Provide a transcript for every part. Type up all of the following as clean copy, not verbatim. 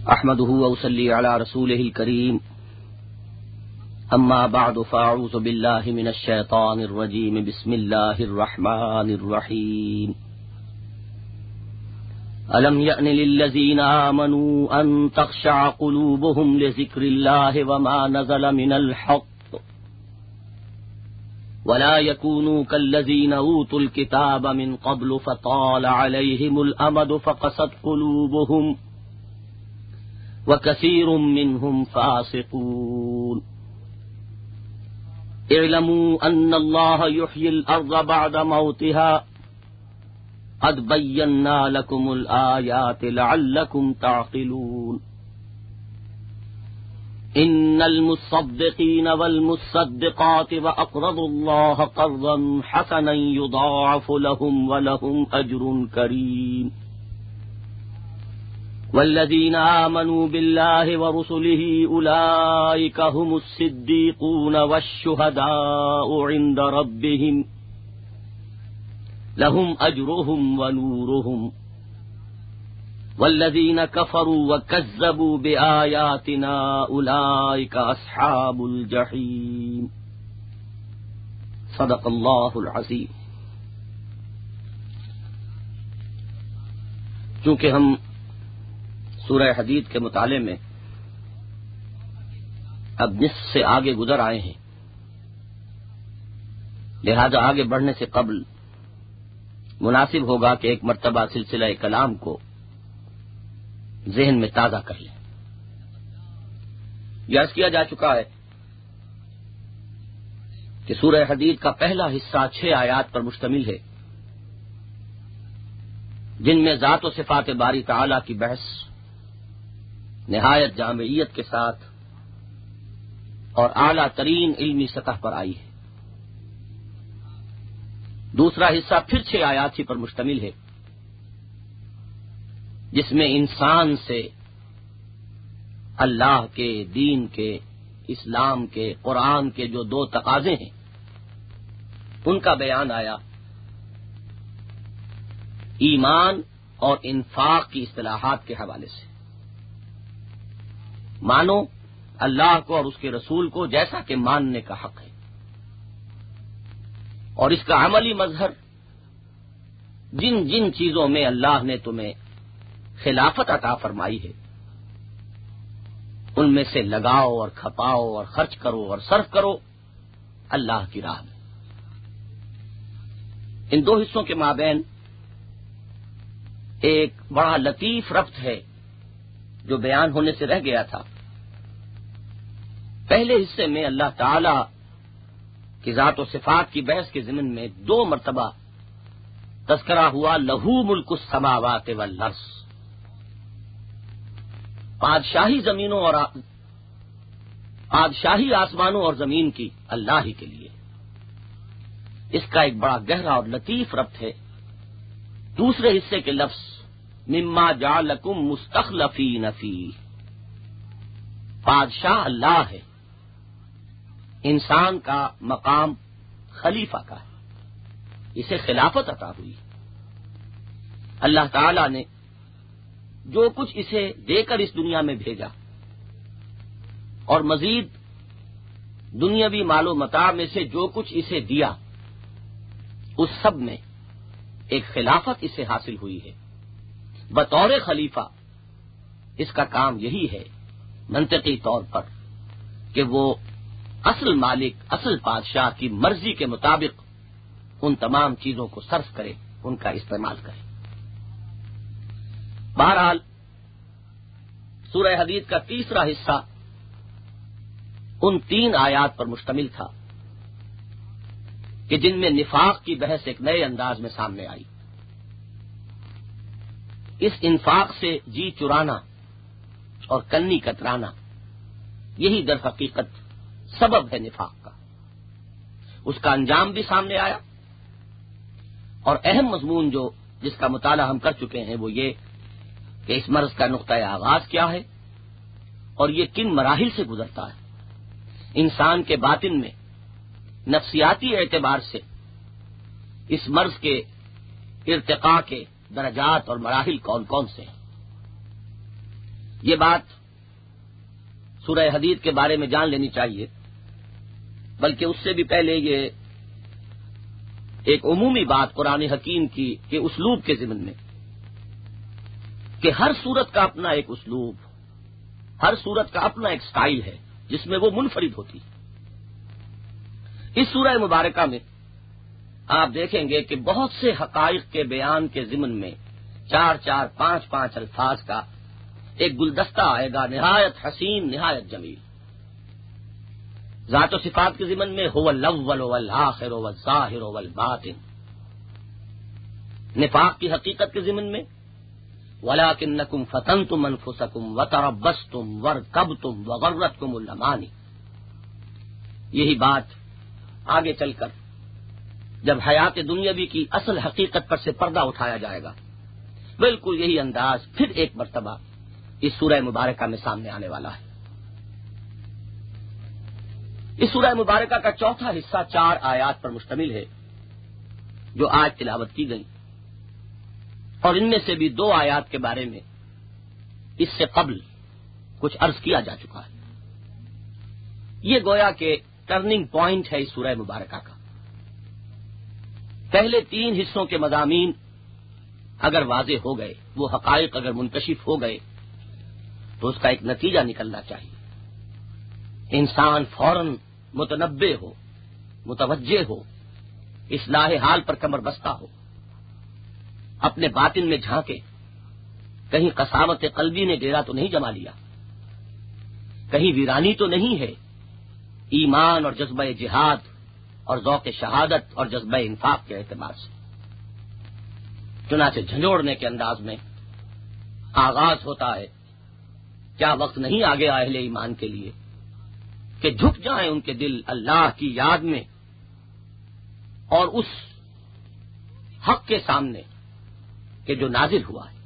احمدہ واصلی علی رسولہ الکریم اما بعد فاعوذ باللہ من الشیطان الرجیم بسم اللہ الرحمن الرحیم الم یأن للذین آمنوا ان تخشع قلوبهم لذکر اللہ وما نزل من الحق ولا يكونوا كالذين اوتوا الكتاب من قبل فطال عليهم الامد فقست قلوبهم وكثير منهم فاسقون اعلموا ان الله يحيي الارض بعد موتها قد بينا لكم الآيات لعلكم تعقلون ان المصدقين والمصدقات واقرضوا الله قرضا حسنا يضاعف لهم ولهم اجر كريم والذين آمنوا بالله ورسله أولئك هم الصديقون والشهداء عند ربهم لهم أجرهم ونورهم والذين كفروا وكذبوا بآياتنا أولئك أصحاب الجحيم صدق الله العظيم. چونکہ ہم سورہ حدید کے مطالعے میں اب نصف سے آگے گزر آئے ہیں، لہذا آگے بڑھنے سے قبل مناسب ہوگا کہ ایک مرتبہ سلسلہ کلام کو ذہن میں تازہ کر لیں. یہ عرض کیا جا چکا ہے کہ سورہ حدید کا پہلا حصہ 6 آیات پر مشتمل ہے، جن میں ذات و صفات باری تعالی کی بحث نہایت جامعیت کے ساتھ اور اعلیٰ ترین علمی سطح پر آئی ہے. دوسرا حصہ پھر 6 آیات ہی پر مشتمل ہے، جس میں انسان سے اللہ کے دین کے، اسلام کے، قرآن کے جو 2 تقاضے ہیں ان کا بیان آیا. ایمان اور انفاق کی اصطلاحات کے حوالے سے مانو اللہ کو اور اس کے رسول کو جیسا کہ ماننے کا حق ہے، اور اس کا عملی مظہر جن جن چیزوں میں اللہ نے تمہیں خلافت عطا فرمائی ہے ان میں سے لگاؤ اور کھپاؤ اور خرچ کرو اور صرف کرو اللہ کی راہ میں. ان 2 حصوں کے مابین ایک بڑا لطیف ربط ہے جو بیان ہونے سے رہ گیا تھا. پہلے حصے میں اللہ تعالی کی ذات و صفات کی بحث کے ضمن میں 2 مرتبہ تذکرہ ہوا لہو ملک السماوات والارض، بادشاہی زمینوں اور بادشاہی آسمانوں اور زمین کی اللہ ہی کے لیے. اس کا ایک بڑا گہرا اور لطیف ربط ہے دوسرے حصے کے لفظ مما جعلکم مستخلفین فیہ. بادشاہ اللہ ہے، انسان کا مقام خلیفہ کا ہے، اسے خلافت عطا ہوئی. اللہ تعالی نے جو کچھ اسے دے کر اس دنیا میں بھیجا اور مزید دنیاوی مال و متاع میں سے جو کچھ اسے دیا، اس سب میں ایک خلافت اسے حاصل ہوئی ہے. بطور خلیفہ اس کا کام یہی ہے منطقی طور پر کہ وہ اصل مالک، اصل بادشاہ کی مرضی کے مطابق ان تمام چیزوں کو صرف کرے، ان کا استعمال کرے. بہرحال سورہ حدید کا تیسرا حصہ ان 3 آیات پر مشتمل تھا کہ جن میں نفاق کی بحث ایک نئے انداز میں سامنے آئی. اس انفاق سے جی چرانا اور کنی کترانا یہی در حقیقت سبب ہے نفاق کا. اس کا انجام بھی سامنے آیا، اور اہم مضمون جو جس کا مطالعہ ہم کر چکے ہیں وہ یہ کہ اس مرض کا نقطۂ آغاز کیا ہے اور یہ کن مراحل سے گزرتا ہے. انسان کے باطن میں نفسیاتی اعتبار سے اس مرض کے ارتقاء کے درجات اور مراحل کون کون سے ہیں. یہ بات سورہ حدید کے بارے میں جان لینی چاہیے، بلکہ اس سے بھی پہلے یہ ایک عمومی بات قرآن حکیم کی کہ اسلوب کے ضمن میں، کہ ہر سورت کا اپنا ایک اسلوب، ہر سورت کا اپنا ایک سٹائل ہے جس میں وہ منفرد ہوتی ہے۔ اس سورہ مبارکہ میں آپ دیکھیں گے کہ بہت سے حقائق کے بیان کے ضمن میں 4 5 الفاظ کا ایک گلدستہ آئے گا، نہایت حسین، نہایت جمیل۔ ذات و صفات کے ضمن میں هو الاول والآخر والظاہر والباطن، نفاق کی حقیقت کے ضمن میں وَلَٰكِنَّكُمْ فَتَنْتُمْ أَنفُسَكُمْ وَتَرَبَّصْتُمْ وَارْتَبْتُمْ وَغَرَّتْكُمُ الْأَمَانِي۔ یہی بات آگے چل کر جب حیات دنیاوی کی اصل حقیقت پر سے پردہ اٹھایا جائے گا، بالکل یہی انداز پھر ایک مرتبہ اس سورہ مبارکہ میں سامنے آنے والا ہے۔ اس سورہ مبارکہ کا چوتھا حصہ 4 آیات پر مشتمل ہے جو آج تلاوت کی گئی، اور ان میں سے بھی 2 آیات کے بارے میں اس سے قبل کچھ عرض کیا جا چکا ہے۔ یہ گویا کہ ٹرننگ پوائنٹ ہے اس سورہ مبارکہ کا۔ پہلے 3 حصوں کے مضامین اگر واضح ہو گئے، وہ حقائق اگر منکشف ہو گئے، تو اس کا ایک نتیجہ نکلنا چاہیے، انسان فوراً متنبہ ہو، متوجہ ہو، اصلاح حال پر کمر بستہ ہو، اپنے باطن میں جھانکے، کہیں قساوت قلبی نے ڈیرا تو نہیں جما لیا، کہیں ویرانی تو نہیں ہے ایمان اور جذبہ جہاد اور ذوق شہادت اور جذبہ انفاق کے اعتبار سے۔ چنانچہ جھنجھوڑنے کے انداز میں آغاز ہوتا ہے، کیا وقت نہیں آ گیا اہل ایمان کے لیے کہ جھک جائیں ان کے دل اللہ کی یاد میں اور اس حق کے سامنے کہ جو نازل ہوا ہے،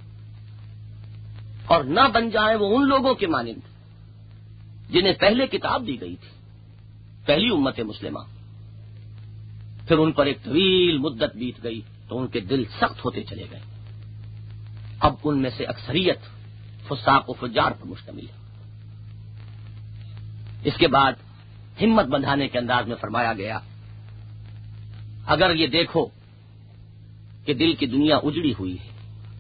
اور نہ بن جائیں وہ ان لوگوں کے مانند جنہیں پہلے کتاب دی گئی تھی، پہلی امت مسلمہ، پھر ان پر ایک طویل مدت بیت گئی تو ان کے دل سخت ہوتے چلے گئے، اب ان میں سے اکثریت فساق و فجار پر مشتمل ہے۔ اس کے بعد ہمت بندھانے کے انداز میں فرمایا گیا، اگر یہ دیکھو کہ دل کی دنیا اجڑی ہوئی ہے،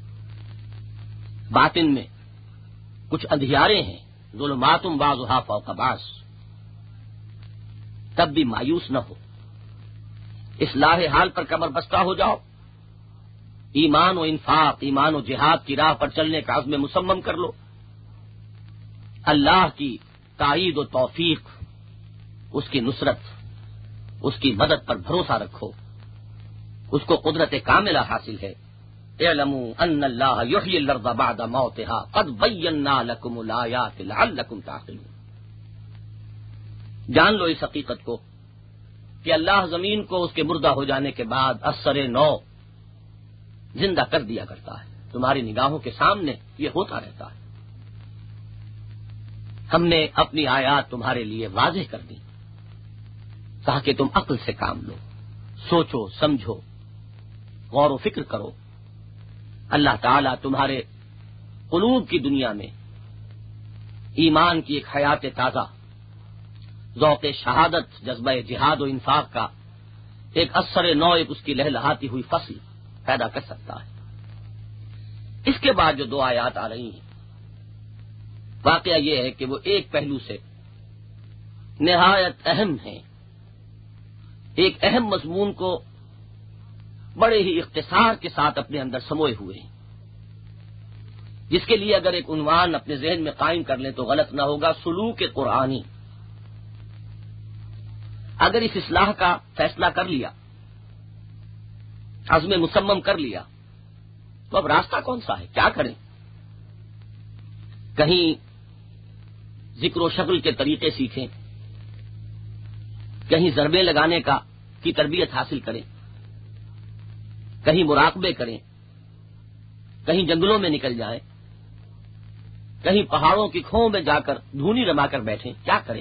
باطن میں کچھ اندھیارے ہیں، ظلمات بعضها فوق بعض، تب بھی مایوس نہ ہو، اصلاح حال پر کمر بستہ ہو جاؤ، ایمان و انفاق، ایمان و جہاد کی راہ پر چلنے کا عزم مصمم کر لو، اللہ کی تائید و توفیق، اس کی نصرت، اس کی مدد پر بھروسہ رکھو، اس کو قدرت کاملہ حاصل ہے۔ اعلموا ان اللہ یحیی الارض بعد موتها قد بینا لکم الآیات لعلکم تعقلون۔ جان لو اس حقیقت کو کہ اللہ زمین کو اس کے مردہ ہو جانے کے بعد اثر نو زندہ کر دیا کرتا ہے، تمہاری نگاہوں کے سامنے یہ ہوتا رہتا ہے۔ ہم نے اپنی آیات تمہارے لیے واضح کر دی تاکہ تم عقل سے کام لو، سوچو، سمجھو، غور و فکر کرو۔ اللہ تعالیٰ تمہارے قلوب کی دنیا میں ایمان کی ایک حیات تازہ، ذوق شہادت، جذبہ جہاد و انفاق کا ایک اثر نو، ایک اس کی لہلہاتی ہوئی فصل پیدا کر سکتا ہے۔ اس کے بعد جو 2 آیات آ رہی ہیں، واقعہ یہ ہے کہ وہ ایک پہلو سے نہایت اہم ہیں، ایک اہم مضمون کو بڑے ہی اختصار کے ساتھ اپنے اندر سموئے ہوئے ہیں، جس کے لیے اگر ایک عنوان اپنے ذہن میں قائم کر لیں تو غلط نہ ہوگا، سلوک قرآنی۔ اگر اس اصلاح کا فیصلہ کر لیا، عزم مصمم کر لیا، تو اب راستہ کون سا ہے، کیا کریں؟ کہیں ذکر و شغل کے طریقے سیکھیں، کہیں ضربیں لگانے کی تربیت حاصل کریں، کہیں مراقبے کریں، کہیں جنگلوں میں نکل جائیں، کہیں پہاڑوں کی کھوؤں میں جا کر دھونی رما کر بیٹھیں، کیا کریں؟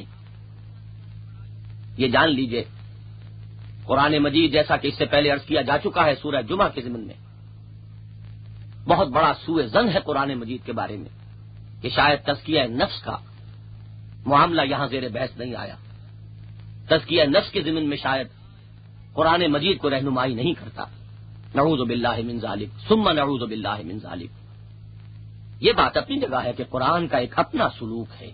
یہ جان لیجئے قرآن مجید، جیسا کہ اس سے پہلے عرض کیا جا چکا ہے سورہ جمعہ کے ضمن میں، بہت بڑا سوء ظن ہے قرآن مجید کے بارے میں کہ شاید تزکیہ نفس کا معاملہ یہاں زیر بحث نہیں آیا. تزکیہ نفس کے ضمن میں شاید قرآن مجید کو رہنمائی نہیں کرتا. نعوذ باللہ من ذالک ثم نعوذ باللہ من ذالک. یہ بات اپنی جگہ ہے کہ قرآن کا ایک اپنا سلوک ہے،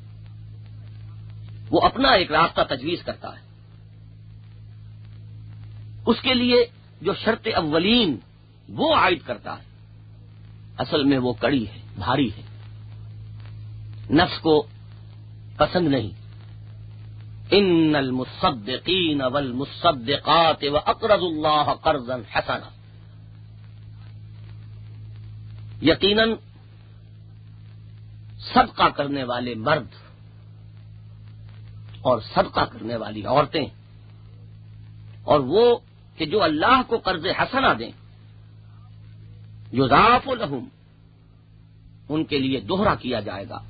وہ اپنا ایک راستہ تجویز کرتا ہے. اس کے لیے جو شرط اولین وہ عائد کرتا ہے، اصل میں وہ کڑی ہے، بھاری ہے، نفس کو پسند نہیں. ان المصدقین والمصدقات واقرضوا اللہ قرضا حسنا. یقیناً صدقہ کرنے والے مرد اور صدقہ کرنے والی عورتیں، اور وہ کہ جو اللہ کو قرض حسنہ دیں، یضاعف لہم، ان کے لیے دوہرا کیا جائے گا.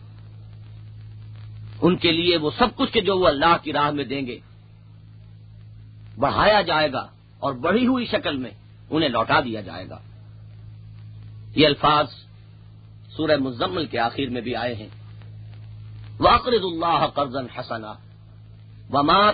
ان کے لیے وہ سب کچھ کہ جو وہ اللہ کی راہ میں دیں گے بڑھایا جائے گا اور بڑھی ہوئی شکل میں انہیں لوٹا دیا جائے گا. یہ الفاظ سورہ مزمل کے آخر میں بھی آئے ہیں. وَأَقْرِضُوا اللَّهَ قَرْضًا حَسَنًا وَمَا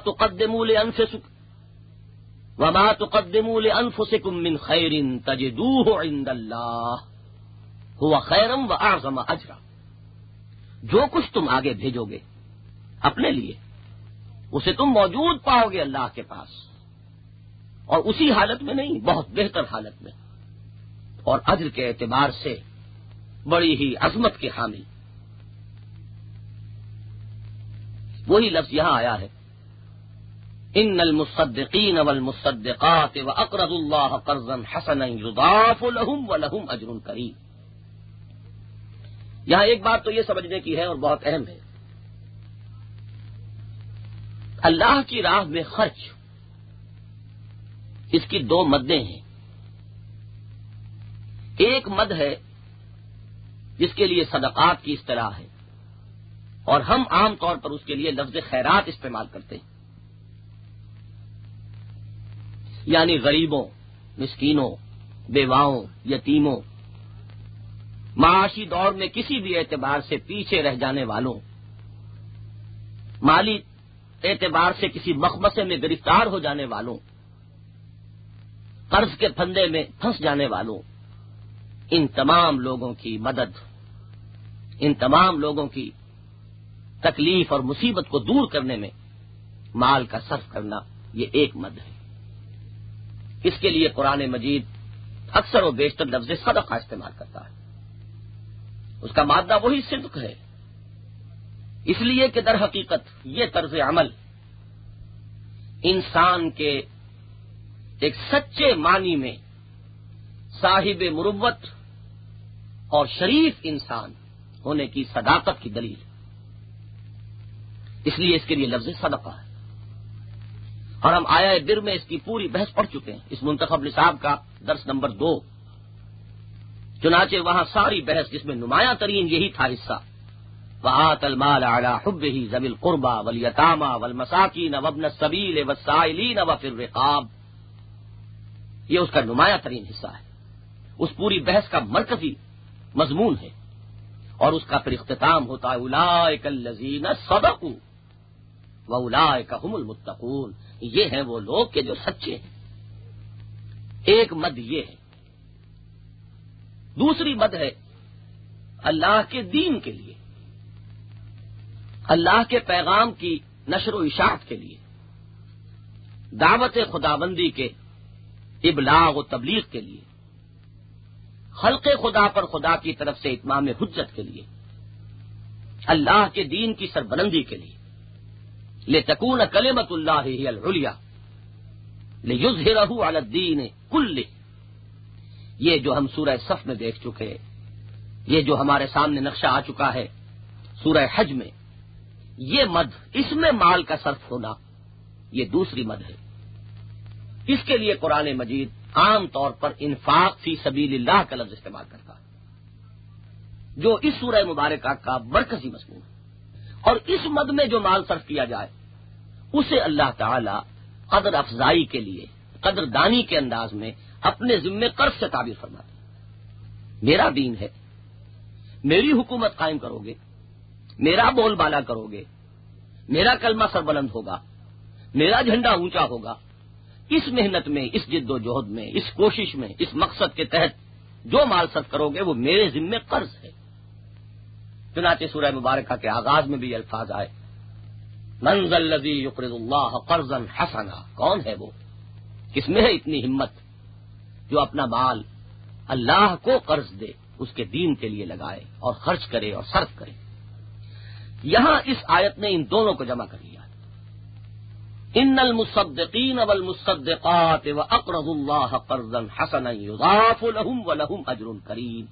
تُقَدِّمُوا لِأَنفُسِكُم مِّن خَيْرٍ تَجِدُوهُ عِندَ اللَّهِ هُوَ خَيْرًا وَأَعْظَمَ أَجْرًا. جو کچھ تم آگے بھیجو گے اپنے لیے اسے تم موجود پاؤ گے اللہ کے پاس، اور اسی حالت میں نہیں، بہت بہتر حالت میں، اور اجر کے اعتبار سے بڑی ہی عظمت کے حامل. وہی لفظ یہاں آیا ہے، ان المصدقین والمصدقات واقرضوا اللہ قرضا حسنا یضاعف لهم ولهم اجر کریم. یہاں ایک بات تو یہ سمجھنے کی ہے اور بہت اہم ہے، اللہ کی راہ میں خرچ، اس کی دو مدیں ہیں. ایک مد ہے جس کے لیے صدقات کی اصطلاح ہے، اور ہم عام طور پر اس کے لیے لفظ خیرات استعمال کرتے ہیں، یعنی غریبوں، مسکینوں، بیواؤں، یتیموں، معاشی دور میں کسی بھی اعتبار سے پیچھے رہ جانے والوں، مالی اعتبار سے کسی مخمصے میں گرفتار ہو جانے والوں، قرض کے پھندے میں پھنس جانے والوں، ان تمام لوگوں کی مدد، ان تمام لوگوں کی تکلیف اور مصیبت کو دور کرنے میں مال کا صرف کرنا، یہ ایک مد ہے. اس کے لیے قرآن مجید اکثر و بیشتر لفظ صدقہ استعمال کرتا ہے. اس کا مادہ وہی صدق ہے، اس لیے کہ در حقیقت یہ طرز عمل انسان کے ایک سچے معنی میں صاحب مروت اور شریف انسان ہونے کی صداقت کی دلیل، اس لیے اس کے لیے لفظ صدقہ ہے. اور ہم آیا بر میں اس کی پوری بحث پڑھ چکے ہیں، اس منتخب نصاب کا درس نمبر 2. چنانچہ وہاں ساری بحث جس میں نمایاں ترین یہی تھا حصہ، وَآتَ الْمَالَ عَلَىٰ حُبِّهِ ذَوِي الْقُرْبَىٰ وَالْيَتَامَىٰ وَالْمَسَاكِينَ وَابْنَ السَّبِيلِ وَالسَّائِلِينَ وَفِي الرِّقَابِ. یہ اس کا نمایاں ترین حصہ ہے، اس پوری بحث کا مرکزی مضمون ہے، اور اس کا پھر اختتام ہوتا ہے اولئک الذین صدقوا واولئک هم المتقون. یہ ہیں وہ لوگ کہ جو سچے ہیں. ایک مد یہ ہے. دوسری مد ہے اللہ کے دین کے لیے، اللہ کے پیغام کی نشر و اشاعت کے لیے، دعوت خداوندی کے ابلاغ و تبلیغ کے لیے، خلق خدا پر خدا کی طرف سے اتمام حجت کے لیے، اللہ کے دین کی سربلندی کے لیے، لتکون کلمۃ اللہ ہی العلیٰ لیظہرہ علی الدین کلہ. یہ جو ہم سورہ صف میں دیکھ چکے، یہ جو ہمارے سامنے نقشہ آ چکا ہے سورہ حج میں، یہ مد، اس میں مال کا صرف ہونا، یہ دوسری مد ہے. اس کے لیے قرآن مجید عام طور پر انفاق فی سبیل اللہ کا لفظ استعمال کرتا ہے، جو اس سورہ مبارکہ کا مرکزی مضمون ہے. اور اس مد میں جو مال صرف کیا جائے اسے اللہ تعالی قدر افزائی کے لیے، قدر دانی کے انداز میں اپنے ذمے قرض سے تعبیر فرماتے ہیں. میرا دین ہے، میری حکومت قائم کرو گے، میرا بول بالا کرو گے، میرا کلمہ سربلند ہوگا، میرا جھنڈا اونچا ہوگا، اس محنت میں، اس جد و جہد میں، اس کوشش میں، اس مقصد کے تحت جو مال صرف کرو گے وہ میرے ذمے قرض ہے۔ چنانچہ سورہ مبارکہ کے آغاز میں بھی یہ الفاظ آئے، من ذا الذی یقرض اللہ قرضا حسنا، کون ہے وہ، کس میں ہے اتنی ہمت جو اپنا مال اللہ کو قرض دے، اس کے دین کے لیے لگائے اور خرچ کرے اور صرف کرے۔ یہاں اس آیت نے ان دونوں کو جمع کر لیا، ان المصدقین والمصدقات واقرضوا اللہ قرضا حسنا یضاعف لهم ولهم اجر کریم۔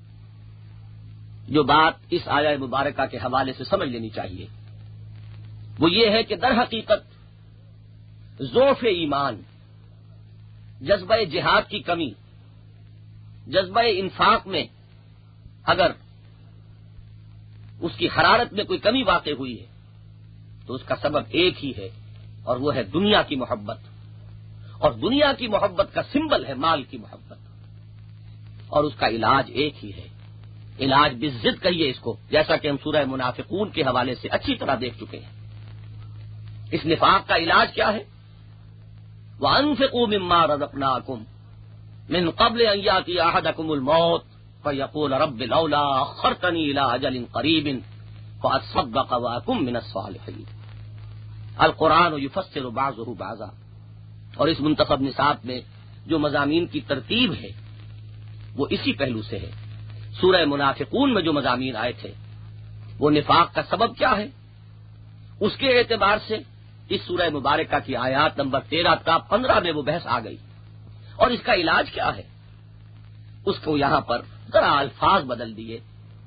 جو بات اس آیہ مبارکہ کے حوالے سے سمجھ لینی چاہیے وہ یہ ہے کہ در حقیقت ضعف ایمان، جذبہ جہاد کی کمی، جذبہ انفاق میں اگر اس کی حرارت میں کوئی کمی واقع ہوئی ہے تو اس کا سبب ایک ہی ہے، اور وہ ہے دنیا کی محبت، اور دنیا کی محبت کا سمبل ہے مال کی محبت، اور اس کا علاج ایک ہی ہے، علاج بالضد کہیے اس کو، جیسا کہ ہم سورہ منافقون کے حوالے سے اچھی طرح دیکھ چکے ہیں۔ اس نفاق کا علاج کیا ہے؟ وَأَنفِقُوا مِمَّا رَزَقْنَاكُمْ مِن قَبْلِ أَن يَأْتِيَ أَحَدَكُمُ الْمَوْتُ فَيَقُولَ رَبِّ لَوْلَا أَخَّرْتَنِي إِلَىٰ أَجَلٍ قَرِيبٍ فَأَصَّدَّقَ وَأَكُن مِّنَ الصَّالِحِينَ۔ القرآن یفسر بعضہ بعضا، اور اس منتخب نصاب میں جو مضامین کی ترتیب ہے وہ اسی پہلو سے ہے۔ سورہ منافقون میں جو مضامین آئے تھے وہ نفاق کا سبب کیا ہے، اس کے اعتبار سے اس سورہ مبارکہ کی آیات نمبر 13 تا 15 میں وہ بحث آ گئی، اور اس کا علاج کیا ہے اس کو یہاں پر ذرا الفاظ بدل دیے۔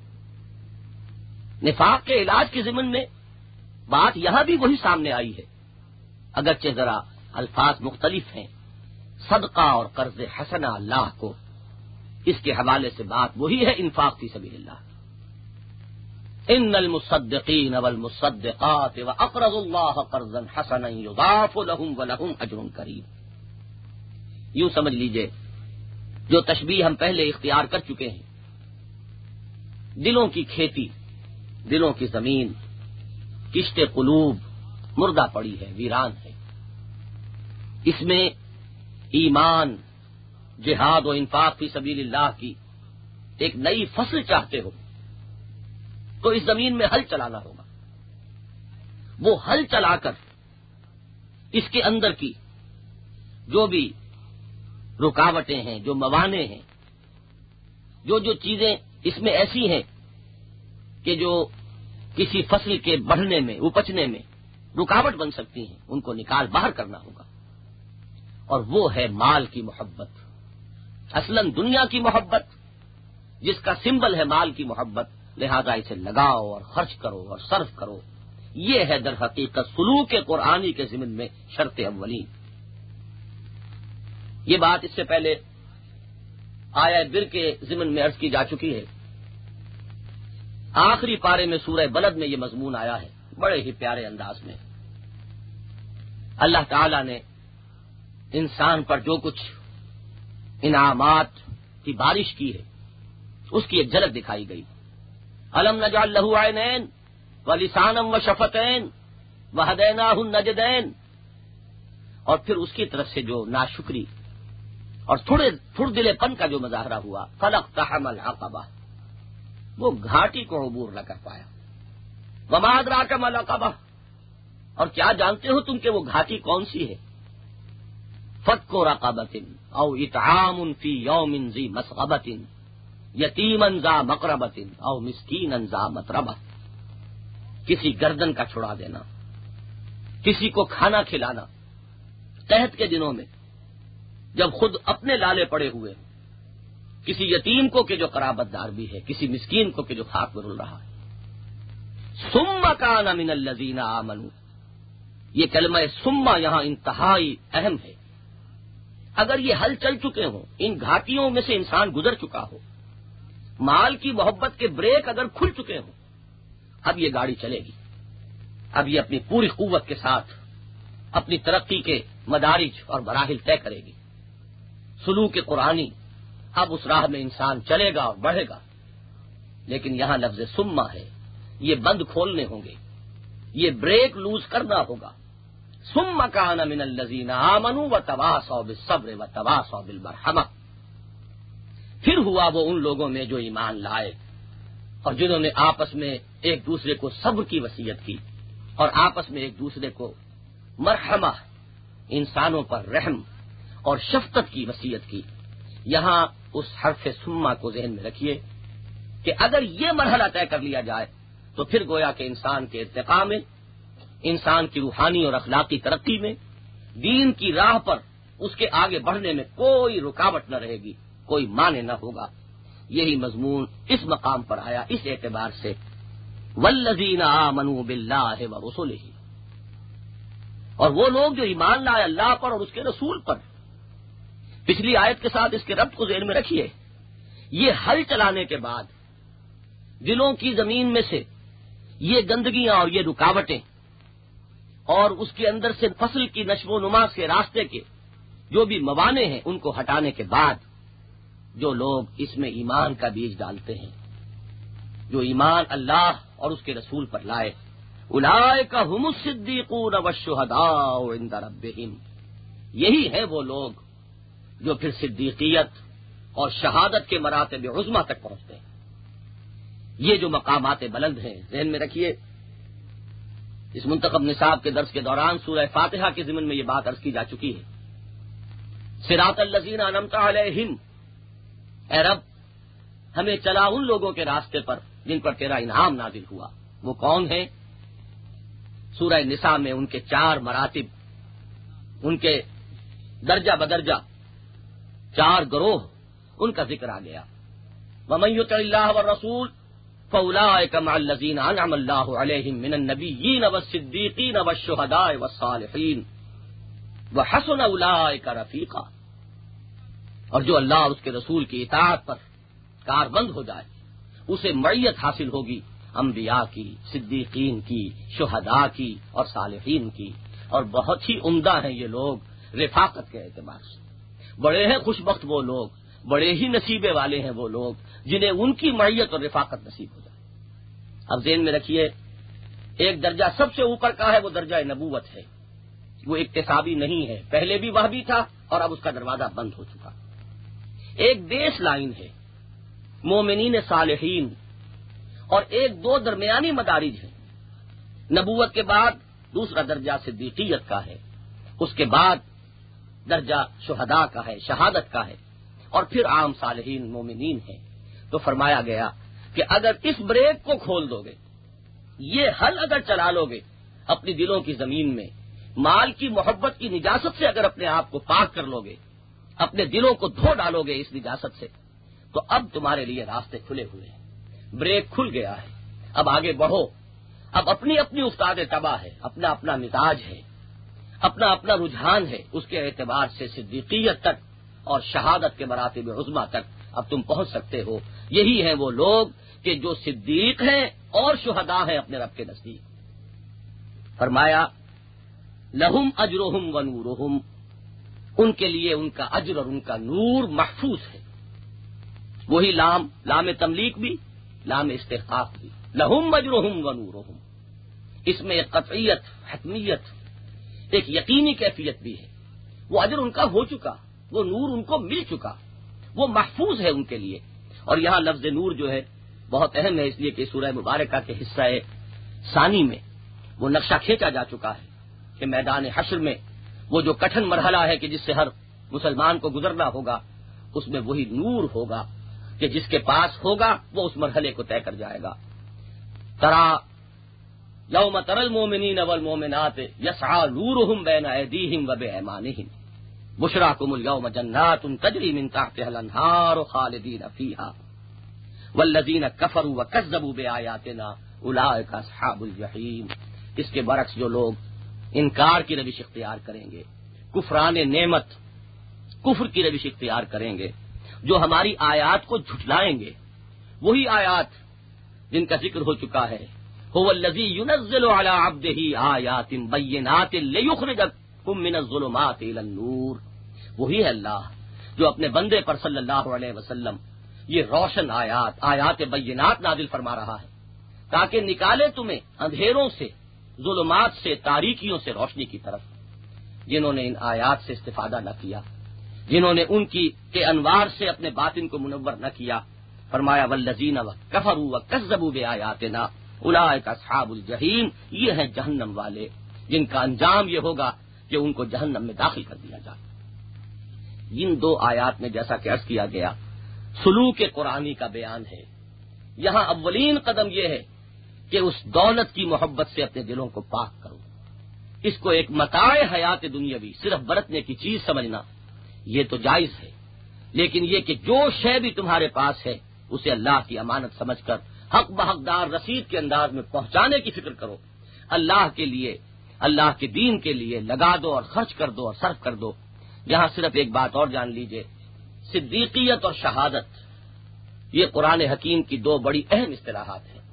نفاق کے علاج کے ضمن میں بات یہاں بھی وہی سامنے آئی ہے، اگرچہ ذرا الفاظ مختلف ہیں۔ صدقہ اور قرض حسنہ اللہ کو، اس کے حوالے سے بات وہی ہے، انفاق فی سبیل اللہ۔ ان المصدقین والمصدقات واقرضوا اللہ قرضا حسنا یضاعف لهم ولهم اجر کریم۔ یوں سمجھ لیجئے جو تشبیہ ہم پہلے اختیار کر چکے ہیں، دلوں کی کھیتی، دلوں کی زمین، کشت قلوب مردہ پڑی ہے، ویران ہے، اس میں ایمان، جہاد و انفاق فی سبیل اللہ کی ایک نئی فصل چاہتے ہو تو اس زمین میں ہل چلانا ہوگا۔ وہ ہل چلا کر اس کے اندر کی جو بھی رکاوٹیں ہیں، جو موانع ہیں، جو چیزیں اس میں ایسی ہیں کہ جو کسی فصل کے بڑھنے میں، اپجنے میں رکاوٹ بن سکتی ہیں، ان کو نکال باہر کرنا ہوگا، اور وہ ہے مال کی محبت۔ اصلاً دنیا کی محبت جس کا سمبل ہے مال کی محبت، لہذا اسے لگاؤ اور خرچ کرو اور صرف کرو، یہ ہے در حقیقت سلوک قرآنی کے ضمن میں شرط اولین۔ یہ بات اس سے پہلے آیہ بر کے ضمن میں عرض کی جا چکی ہے۔ آخری پارے میں سورہ بلد میں یہ مضمون آیا ہے بڑے ہی پیارے انداز میں۔ اللہ تعالی نے انسان پر جو کچھ انعامات کی بارش کی ہے اس کی ایک جھلک دکھائی گئی۔ الم نجعل لہ عینین ولسانا وشفتین وہدیناہ النجدین، اور پھر اس کی طرف سے جو ناشکری اور تھوڑ دلے پن کا جو مظاہرہ ہوا، فلاقتحم العقبہ، وہ گھاٹی کو عبور نہ کر پایا۔ وما ادراک ما العقبہ، اور کیا جانتے ہو تم کہ وہ گھاٹی کون سی ہے؟ فک رقبۃ او اطعام فی یوم ذی مسغبۃ یتیما ذا مقربۃ او مسکینا ذا متربہ، کسی گردن کا چھڑا دینا، کسی کو کھانا کھلانا قحط کے دنوں میں جب خود اپنے لالے پڑے ہوئے، کسی یتیم کو کہ جو قرابت دار بھی ہے، کسی مسکین کو کہ جو خاک میں رل رہا ہے۔ ثم کان من الذین آمنوا، یہ کلمہ ثم یہاں انتہائی اہم ہے۔ اگر یہ حل چل چکے ہوں، ان گھاٹیوں میں سے انسان گزر چکا ہو، مال کی محبت کے بریک اگر کھل چکے ہوں، اب یہ گاڑی چلے گی، اب یہ اپنی پوری قوت کے ساتھ اپنی ترقی کے مدارج اور مراحل طے کرے گی۔ سلوک قرآنی اب اس راہ میں انسان چلے گا اور بڑھے گا، لیکن یہاں لفظ سما ہے، یہ بند کھولنے ہوں گے، یہ بریک لوز کرنا ہوگا. ثم كان من الذين آمنوا وتواصوا بالصبر وتواصوا بالمرحمة. پھر ہوا وہ ان لوگوں میں جو ایمان لائے اور جنہوں نے آپس میں ایک دوسرے کو صبر کی وصیت کی اور آپس میں ایک دوسرے کو مرحمہ، انسانوں پر رحم اور شفقت کی وصیت کی. یہاں اس حرف ثم کو ذہن میں رکھیے کہ اگر یہ مرحلہ طے کر لیا جائے تو پھر گویا کہ انسان کے ارتقاء میں، انسان کی روحانی اور اخلاقی ترقی میں، دین کی راہ پر اس کے آگے بڑھنے میں کوئی رکاوٹ نہ رہے گی، کوئی مانع نہ ہوگا. یہی مضمون اس مقام پر آیا اس اعتبار سے والذین آمنوا باللہ ورسلہ، اور وہ لوگ جو ایمان لائے اللہ پر اور اس کے رسول پر. پچھلی آیت کے ساتھ اس کے ربط کو ذہن میں رکھیے. یہ ہل چلانے کے بعد دلوں کی زمین میں سے یہ گندگیاں اور یہ رکاوٹیں اور اس کے اندر سے فصل کی نشو و نما کے راستے کے جو بھی موانع ہیں ان کو ہٹانے کے بعد جو لوگ اس میں ایمان کا بیج ڈالتے ہیں، جو ایمان اللہ اور اس کے رسول پر لائے، اولئک ھم الصدیقون والشہداء عند ربہم، یہی ہیں وہ لوگ جو پھر صدیقیت اور شہادت کے مراتب عظمیٰ تک پہنچتے ہیں. یہ جو مقامات بلند ہیں ذہن میں رکھیے. اس منتخب نصاب کے درس کے دوران سورہ فاتحہ کے ضمن میں یہ بات عرض کی جا چکی ہے. صراط الذین انعمت علیہم، اے رب ہمیں چلا ان لوگوں کے راستے پر جن پر تیرا انعام نازل ہوا. وہ کون ہیں؟ سورہ نساء میں ان کے 4 مراتب، ان کے درجہ بدرجہ 4 گروہ، ان کا ذکر آ گیا. ومن یطع اللہ والرسول فاولئک مع الذین انعم اللہ علیہم من النبیین والصدیقین والشہداء والصالحین وحسن اولئک رفیقا. اور جو اللہ اور اس کے رسول کی اطاعت پر کاربند ہو جائے اسے معیت حاصل ہوگی انبیاء کی، صدیقین کی، شہداء کی اور صالحین کی. اور بہت ہی عمدہ ہیں یہ لوگ رفاقت کے اعتبار سے. بڑے ہیں خوش بخت وہ لوگ، بڑے ہی نصیبے والے ہیں وہ لوگ جنہیں ان کی معیت اور رفاقت نصیب ہو جائے. اب ذہن میں رکھیے ایک درجہ سب سے اوپر کا ہے، وہ درجہ نبوت ہے. وہ اکتسابی نہیں ہے، پہلے بھی وہ بھی تھا اور اب اس کا دروازہ بند ہو چکا. ایک بیس لائن ہے مومنین صالحین اور ایک 2 درمیانی مدارج ہیں. نبوت کے بعد دوسرا درجہ صدیقیت کا ہے، اس کے بعد درجہ شہداء کا ہے، شہادت کا ہے، اور پھر عام صالحین مومنین ہیں. تو فرمایا گیا کہ اگر اس بریک کو کھول دو گے، یہ حل اگر چلا لو گے اپنی دلوں کی زمین میں، مال کی محبت کی نجاست سے اگر اپنے آپ کو پاک کر لو گے، اپنے دلوں کو دھو ڈالو گے اس نجاست سے، تو اب تمہارے لیے راستے کھلے ہوئے ہیں، بریک کھل گیا ہے. اب آگے بڑھو. اب اپنی اپنی استاد تباہ ہے، اپنا اپنا مزاج ہے، اپنا اپنا رجحان ہے. اس کے اعتبار سے صدیقیت تک اور شہادت کے مراتب عظمیٰ تک اب تم پہنچ سکتے ہو. یہی ہیں وہ لوگ کہ جو صدیق ہیں اور شہداء ہیں اپنے رب کے نزدیک. فرمایا لہم اجرہم و نورہم، ان کے لیے ان کا اجر اور ان کا نور محفوظ ہے. وہی لام تملیک بھی، لام استحقاق بھی. لہم اجرہم و نورہم، اس میں ایک قطعیت، حتمیت، ایک یقینی کیفیت بھی ہے. وہ اجر ان کا ہو چکا، وہ نور ان کو مل چکا، وہ محفوظ ہے ان کے لیے. اور یہاں لفظ نور جو ہے بہت اہم ہے، اس لیے کہ سورہ مبارکہ کے حصہ ثانی میں وہ نقشہ کھینچا جا چکا ہے کہ میدان حشر میں وہ جو کٹھن مرحلہ ہے کہ جس سے ہر مسلمان کو گزرنا ہوگا، اس میں وہی نور ہوگا کہ جس کے پاس ہوگا وہ اس مرحلے کو طے کر جائے گا. ترا یوم تری المؤمنین والمؤمنات یسعی نورہم بین ایدیہم وبایمانہم بشراکم اليوم جنات تجری من تحتها الانہار خالدین فیہا والذین کفروا وکذبوا بآیاتنا اولئک اصحاب الجحیم. اس کے برعکس جو لوگ انکار کی روش اختیار کریں گے، کفران نعمت، کفر کی روش اختیار کریں گے، جو ہماری آیات کو جھٹلائیں گے، وہی آیات جن کا ذکر ہو چکا ہے. هو الذی ينزل على عبده آیات بینات لیخرجکم من الظلمات الى النور. وہی ہے اللہ جو اپنے بندے پر صلی اللہ علیہ وسلم یہ روشن آیات بینات نازل فرما رہا ہے تاکہ نکالے تمہیں اندھیروں سے، ظلمات سے، تاریکیوں سے روشنی کی طرف۔ جنہوں نے ان آیات سے استفادہ نہ کیا، جنہوں نے ان کے انوار سے اپنے باطن کو منور نہ کیا، فرمایا والذین کفروا وکذبوا بآیاتنا اولئک اصحاب الجحیم، یہ ہیں جہنم والے جن کا انجام یہ ہوگا کہ ان کو جہنم میں داخل کر دیا جائے۔ ان دو آیات میں جیسا کہ عرض کیا گیا سلوک قرآنی کا بیان ہے۔ یہاں اولین قدم یہ ہے کہ اس دولت کی محبت سے اپنے دلوں کو پاک کرو، اس کو ایک متاع حیات دنیاوی صرف برتنے کی چیز سمجھنا یہ تو جائز ہے، لیکن یہ کہ جو شے بھی تمہارے پاس ہے اسے اللہ کی امانت سمجھ کر حق بحقدار رسید کے انداز میں پہنچانے کی فکر کرو، اللہ کے لیے، اللہ کے دین کے لیے لگا دو اور خرچ کر دو اور صرف کر دو۔ یہاں صرف ایک بات اور جان لیجئے، صدیقیت اور شہادت یہ قرآن حکیم کی دو بڑی اہم اصطلاحات ہیں۔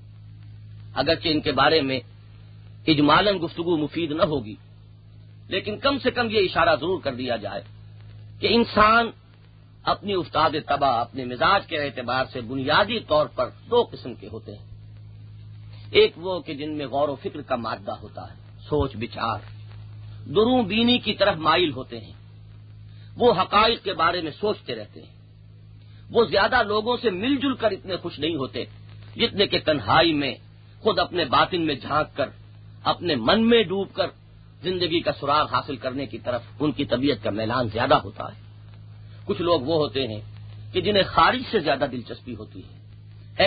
اگرچہ ان کے بارے میں اجمالاً گفتگو مفید نہ ہوگی، لیکن کم سے کم یہ اشارہ ضرور کر دیا جائے کہ انسان اپنی استاد طبع، اپنے مزاج کے اعتبار سے بنیادی طور پر دو قسم کے ہوتے ہیں۔ ایک وہ کہ جن میں غور و فکر کا مادہ ہوتا ہے، سوچ بچار، دروں بینی کی طرف مائل ہوتے ہیں، وہ حقائق کے بارے میں سوچتے رہتے ہیں، وہ زیادہ لوگوں سے مل جل کر اتنے خوش نہیں ہوتے جتنے کہ تنہائی میں خود اپنے باطن میں جھانک کر، اپنے من میں ڈوب کر زندگی کا سراغ حاصل کرنے کی طرف ان کی طبیعت کا میلان زیادہ ہوتا ہے۔ کچھ لوگ وہ ہوتے ہیں کہ جنہیں خارج سے زیادہ دلچسپی ہوتی ہے،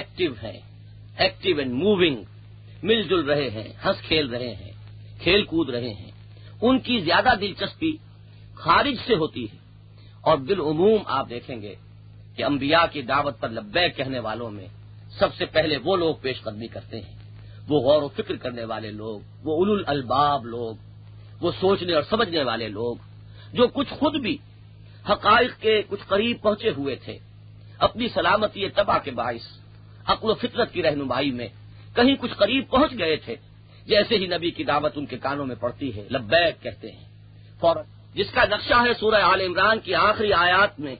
ایکٹیو اینڈ موونگ، مل جل رہے ہیں، ہنس کھیل رہے ہیں، کھیل کود رہے ہیں، ان کی زیادہ دلچسپی خارج سے ہوتی ہے۔ اور بالعموم آپ دیکھیں گے کہ انبیاء کی دعوت پر لبیک کہنے والوں میں سب سے پہلے وہ لوگ پیش قدمی کرتے ہیں، وہ غور و فکر کرنے والے لوگ، وہ اولو الالباب لوگ، وہ سوچنے اور سمجھنے والے لوگ، جو کچھ خود بھی حقائق کے کچھ قریب پہنچے ہوئے تھے، اپنی سلامتی طبع کے باعث عقل و فطرت کی رہنمائی میں کہیں کچھ قریب پہنچ گئے تھے، جیسے ہی نبی کی دعوت ان کے کانوں میں پڑتی ہے لبیک کہتے ہیں فوراً، جس کا نقشہ ہے سورہ آل عمران کی آخری آیات میں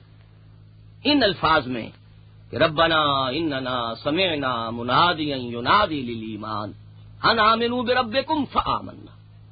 ان الفاظ میں کہ ربنا اننا سمعنا منادیا ینادی للایمان ان آمنوا بربکم فآمنا۔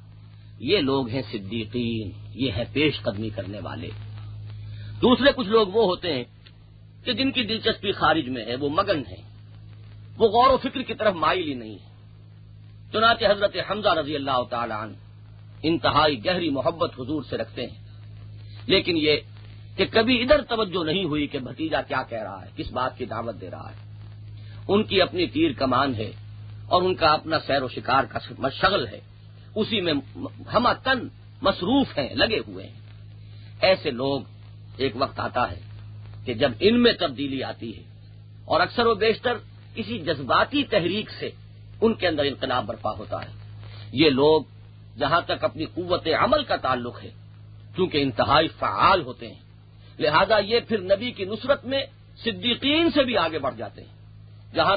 یہ لوگ ہیں صدیقین، یہ ہے پیش قدمی کرنے والے۔ دوسرے کچھ لوگ وہ ہوتے ہیں کہ جن کی دلچسپی خارج میں ہے، وہ مگن ہیں، وہ غور و فکر کی طرف مائل ہی نہیں ہے۔ چنانچہ حضرت حمزہ رضی اللہ تعالی عنہ انتہائی گہری محبت حضور سے رکھتے ہیں، لیکن یہ کہ کبھی ادھر توجہ نہیں ہوئی کہ بھتیجا کیا کہہ رہا ہے، کس بات کی دعوت دے رہا ہے۔ ان کی اپنی تیر کمان ہے اور ان کا اپنا سیر و شکار کا مشغل ہے، اسی میں ہمہ تن مصروف ہیں، لگے ہوئے ہیں۔ ایسے لوگ ایک وقت آتا ہے کہ جب ان میں تبدیلی آتی ہے اور اکثر و بیشتر کسی جذباتی تحریک سے ان کے اندر انقلاب برپا ہوتا ہے۔ یہ لوگ جہاں تک اپنی قوت عمل کا تعلق ہے چونکہ انتہائی فعال ہوتے ہیں، لہذا یہ پھر نبی کی نصرت میں صدیقین سے بھی آگے بڑھ جاتے ہیں۔ جہاں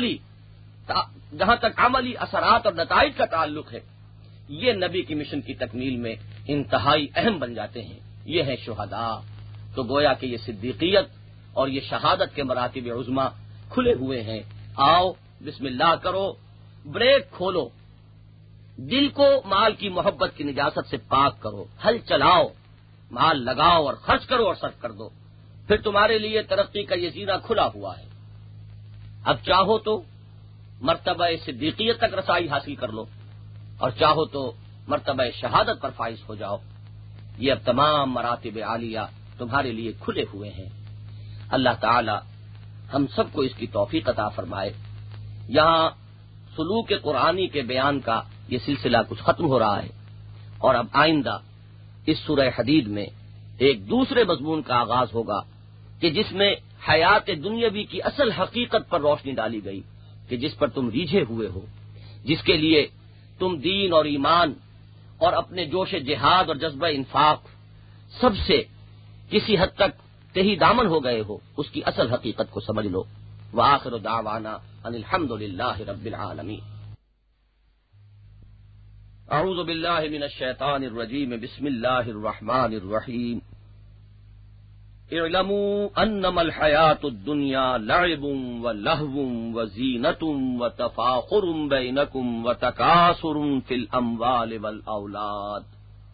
تک عملی اثرات اور نتائج کا تعلق ہے، یہ نبی کی مشن کی تکمیل میں انتہائی اہم بن جاتے ہیں۔ یہ ہے شہداء۔ تو گویا کہ یہ صدیقیت اور یہ شہادت کے مراتب عظمی کھلے ہوئے ہیں۔ آؤ بسم اللہ کرو، بریک کھولو، دل کو مال کی محبت کی نجاست سے پاک کرو، ہل چلاؤ، مال لگاؤ اور خرچ کرو اور صرف کر دو، پھر تمہارے لیے ترقی کا یہ زینہ کھلا ہوا ہے۔ اب چاہو تو مرتبہ صدیقیت تک رسائی حاصل کر لو اور چاہو تو مرتبہ شہادت پر فائز ہو جاؤ۔ یہ اب تمام مراتب عالیہ تمہارے لیے کھلے ہوئے ہیں۔ اللہ تعالی ہم سب کو اس کی توفیق عطا فرمائے۔ یہاں سلوک قرآنی کے بیان کا یہ سلسلہ کچھ ختم ہو رہا ہے اور اب آئندہ اس سورہ حدید میں ایک دوسرے مضمون کا آغاز ہوگا کہ جس میں حیات دنیاوی کی اصل حقیقت پر روشنی ڈالی گئی کہ جس پر تم ریجھے ہوئے ہو، جس کے لیے تم دین اور ایمان اور اپنے جوش جہاد اور جذبہ انفاق سب سے کسی حد تک تہی دامن ہو گئے ہو، اس کی اصل حقیقت کو سمجھ لو۔ وآخر دعوانا ان الحمد للہ رب العالمین۔ اعوذ باللہ من الشیطان الرجیم، بسم اللہ الرحمن الرحیم۔ اعلموا انما الحیاۃ الدنیا لعب ولہو وزینۃ وتفاخر بینکم وتکاثر فی الاموال والاولاد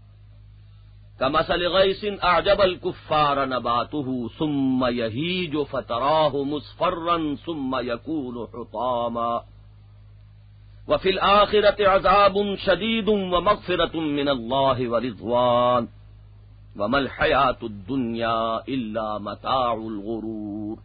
کمثل غیث اعجب الکفار نباتہ ثم یہیج فتراہ مصفرا ثم یکون حطاما وفی الآخرۃ عذاب شدید ومغفرۃ من اللہ ورضوان وما الحیاۃ الدنیا الا متاع الغرور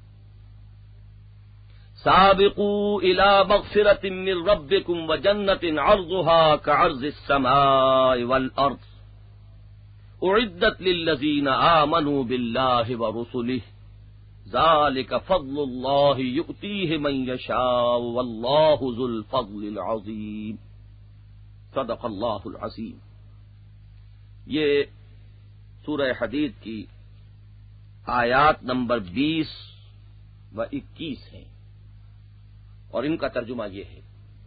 سابقوا الى مغفرۃ من ربکم وجنۃ عرضها كعرض السماء والارض اعدت للذین آمنوا باللہ ورسلہ ذالک فضل اللہ یؤتیہ من یشاء واللہ ذو الفضل العظیم صدق اللہ العظیم۔ یہ سورہ حدید کی آیات نمبر 20 و 21 ہیں اور ان کا ترجمہ یہ ہے،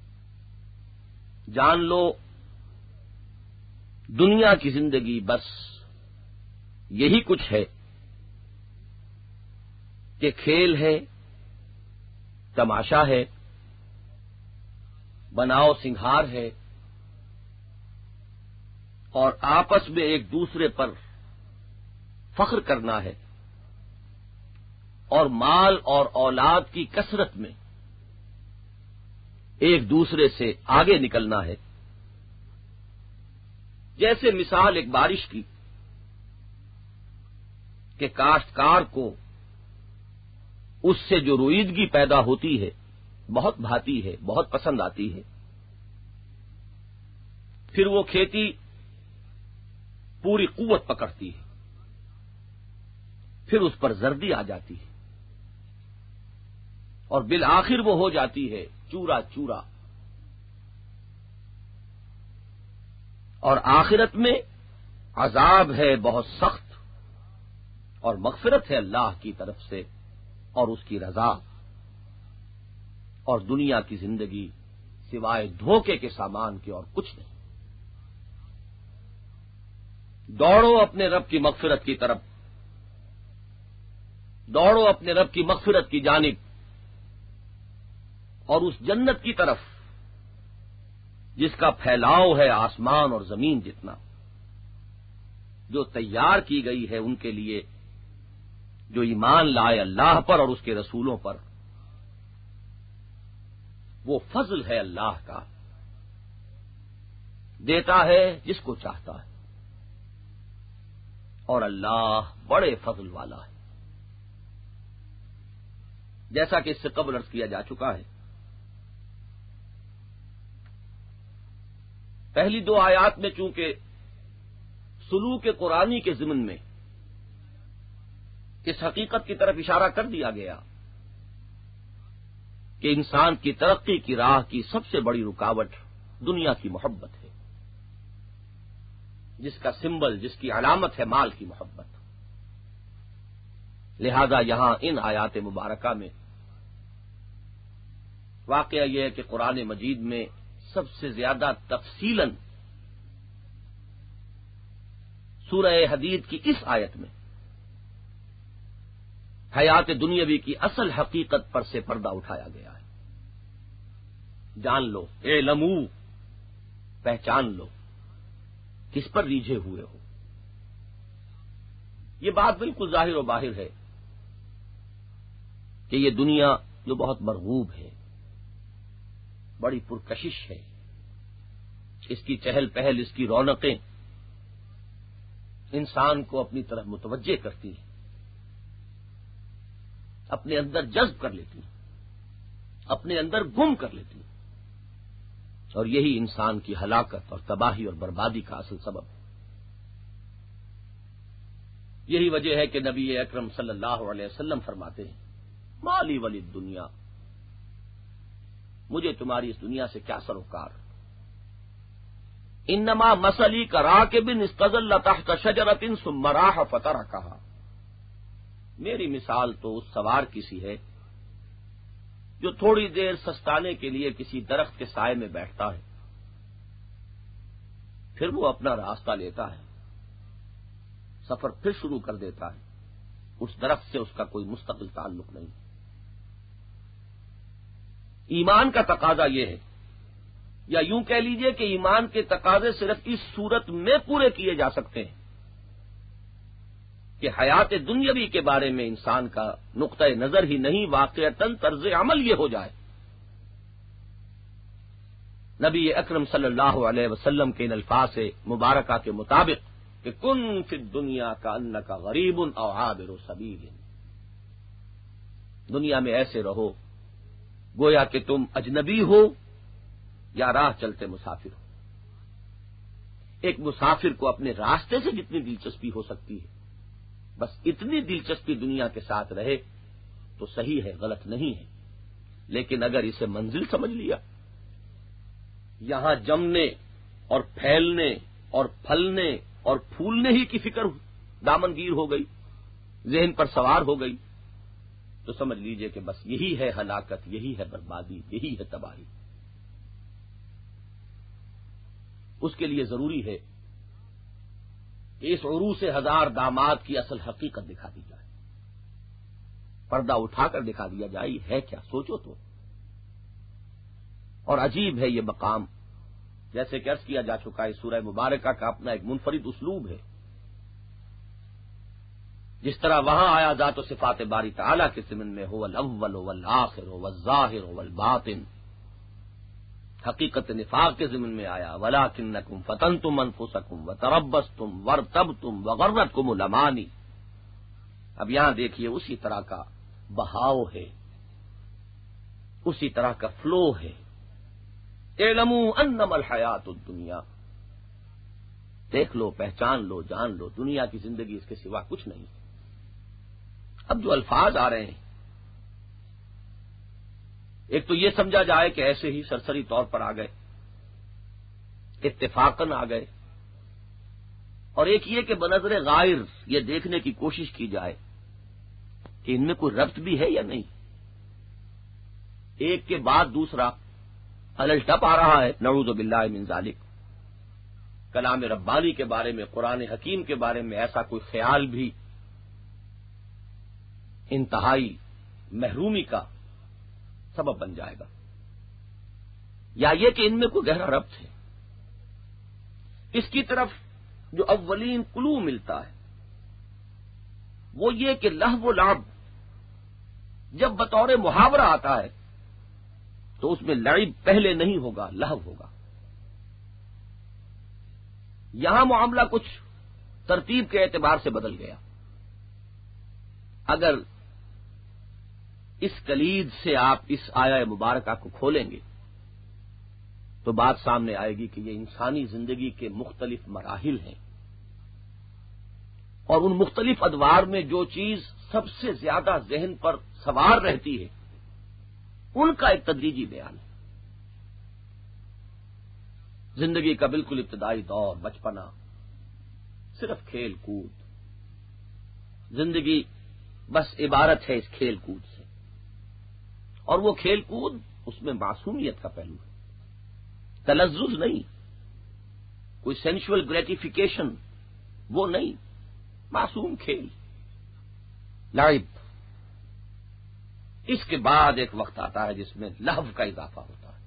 جان لو دنیا کی زندگی بس یہی کچھ ہے کہ کھیل ہے، تماشا ہے، بناؤ سنگھار ہے، اور آپس میں ایک دوسرے پر فخر کرنا ہے، اور مال اور اولاد کی کثرت میں ایک دوسرے سے آگے نکلنا ہے۔ جیسے مثال ایک بارش کی کہ کاشتکار کو اس سے جو روئیدگی پیدا ہوتی ہے بہت بھاتی ہے، بہت پسند آتی ہے، پھر وہ کھیتی پوری قوت پکڑتی ہے، پھر اس پر زردی آ جاتی ہے اور بالآخر وہ ہو جاتی ہے چورا چورا، اور آخرت میں عذاب ہے بہت سخت اور مغفرت ہے اللہ کی طرف سے اور اس کی رضا، اور دنیا کی زندگی سوائے دھوکے کے سامان کے اور کچھ نہیں۔ دوڑو اپنے رب کی مغفرت کی طرف، دوڑو اپنے رب کی مغفرت کی جانب اور اس جنت کی طرف جس کا پھیلاؤ ہے آسمان اور زمین جتنا، جو تیار کی گئی ہے ان کے لیے جو ایمان لائے اللہ پر اور اس کے رسولوں پر۔ وہ فضل ہے اللہ کا، دیتا ہے جس کو چاہتا ہے، اور اللہ بڑے فضل والا ہے۔ جیسا کہ اس سے قبل عرض کیا جا چکا ہے، پہلی دو آیات میں چونکہ سلوک قرآنی کے ضمن میں اس حقیقت کی طرف اشارہ کر دیا گیا کہ انسان کی ترقی کی راہ کی سب سے بڑی رکاوٹ دنیا کی محبت ہے، جس کا سمبل، جس کی علامت ہے مال کی محبت۔ لہذا یہاں ان آیات مبارکہ میں واقعہ یہ ہے کہ قرآن مجید میں سب سے زیادہ تفصیلاً سورہ حدید کی اس آیت میں حیات دنیاوی کی اصل حقیقت پر سے پردہ اٹھایا گیا ہے۔ جان لو، اعلمو، پہچان لو، کس پر ریجھے ہوئے ہو۔ یہ بات بالکل ظاہر و باہر ہے کہ یہ دنیا جو بہت مرغوب ہے، بڑی پرکشش ہے، اس کی چہل پہل، اس کی رونقیں انسان کو اپنی طرف متوجہ کرتی ہیں، اپنے اندر جذب کر لیتی ہیں، اپنے اندر گم کر لیتی ہیں، اور یہی انسان کی ہلاکت اور تباہی اور بربادی کا اصل سبب ہے۔ یہی وجہ ہے کہ نبی اکرم صلی اللہ علیہ وسلم فرماتے ہیں، مالی ولی دنیا، مجھے تمہاری اس دنیا سے کیا سروکار، انما مثلی کراکب استظل تحت شجرۃ ثم راح فترکھا، میری مثال تو اس سوار کی سی ہے جو تھوڑی دیر سستانے کے لیے کسی درخت کے سائے میں بیٹھتا ہے، پھر وہ اپنا راستہ لیتا ہے، سفر پھر شروع کر دیتا ہے، اس درخت سے اس کا کوئی مستقل تعلق نہیں۔ ایمان کا تقاضا یہ ہے، یا یوں کہہ لیجئے کہ ایمان کے تقاضے صرف اس صورت میں پورے کیے جا سکتے ہیں کہ حیات دنیاوی کے بارے میں انسان کا نقطہ نظر ہی نہیں، واقعتاً طرز عمل یہ ہو جائے۔ نبی اکرم صلی اللہ علیہ وسلم کے ان الفاظ مبارکہ کے مطابق کہ کن فی الدنیا کانک غریب او عابر سبیل، دنیا میں ایسے رہو گویا کہ تم اجنبی ہو یا راہ چلتے مسافر ہو۔ ایک مسافر کو اپنے راستے سے جتنی دلچسپی ہو سکتی ہے، بس اتنی دلچسپی دنیا کے ساتھ رہے تو صحیح ہے، غلط نہیں ہے۔ لیکن اگر اسے منزل سمجھ لیا، یہاں جمنے اور پھیلنے اور پھلنے اور پھولنے ہی کی فکر دامنگیر ہو گئی، ذہن پر سوار ہو گئی، تو سمجھ لیجئے کہ بس یہی ہے ہلاکت، یہی ہے بربادی، یہی ہے تباہی۔ اس کے لیے ضروری ہے کہ اس عروس ہزار داماد کی اصل حقیقت دکھا دی جائے، پردہ اٹھا کر دکھا دیا جائے ہے کیا، سوچو تو۔ اور عجیب ہے یہ مقام، جیسے کہ عرض کیا جا چکا ہے، سورہ مبارکہ کا اپنا ایک منفرد اسلوب ہے۔ جس طرح وہاں آیا ذات و صفات باری تعالیٰ کے ضمن میں هو الاول والآخر والظاہر والباطن، حقیقت نفاق کے ضمن میں آیا ولکنکم فتنتم انفسکم وتربصتم وارتبتم وغرتکم الامانی۔ اب یہاں دیکھیے اسی طرح کا بہاؤ ہے، اسی طرح کا فلو ہے۔ اعلموا انما الحیات الدنیا، دیکھ لو، پہچان لو، جان لو، دنیا کی زندگی اس کے سوا کچھ نہیں۔ اب جو الفاظ آ رہے ہیں، ایک تو یہ سمجھا جائے کہ ایسے ہی سرسری طور پر آ گئے، اتفاقاً آ گئے، اور ایک یہ کہ بنظر غائر یہ دیکھنے کی کوشش کی جائے کہ ان میں کوئی ربط بھی ہے یا نہیں۔ ایک کے بعد دوسرا الٹپ آ رہا ہے، نعوذ باللہ من ذالک۔ کلام ربانی کے بارے میں، قرآن حکیم کے بارے میں ایسا کوئی خیال بھی انتہائی محرومی کا سبب بن جائے گا، یا یہ کہ ان میں کوئی گہرا ربط ہے۔ اس کی طرف جو اولین کلو ملتا ہے وہ یہ کہ لہو و لعب جب بطور محاورہ آتا ہے تو اس میں لعب پہلے نہیں ہوگا، لہو ہوگا۔ یہاں معاملہ کچھ ترتیب کے اعتبار سے بدل گیا۔ اگر اس کلید سے آپ اس آیہ مبارکہ کو کھولیں گے تو بات سامنے آئے گی کہ یہ انسانی زندگی کے مختلف مراحل ہیں، اور ان مختلف ادوار میں جو چیز سب سے زیادہ ذہن پر سوار رہتی ہے ان کا ایک تدریجی بیان ہے۔ زندگی کا بالکل ابتدائی دور، بچپنا، صرف کھیل کود، زندگی بس عبارت ہے اس کھیل کود سے، اور وہ کھیل کود اس میں معصومیت کا پہلو ہے، تلذذ نہیں، کوئی سینشول گریٹیفیکیشن وہ نہیں، معصوم کھیل، لعب۔ اس کے بعد ایک وقت آتا ہے جس میں لہو کا اضافہ ہوتا ہے،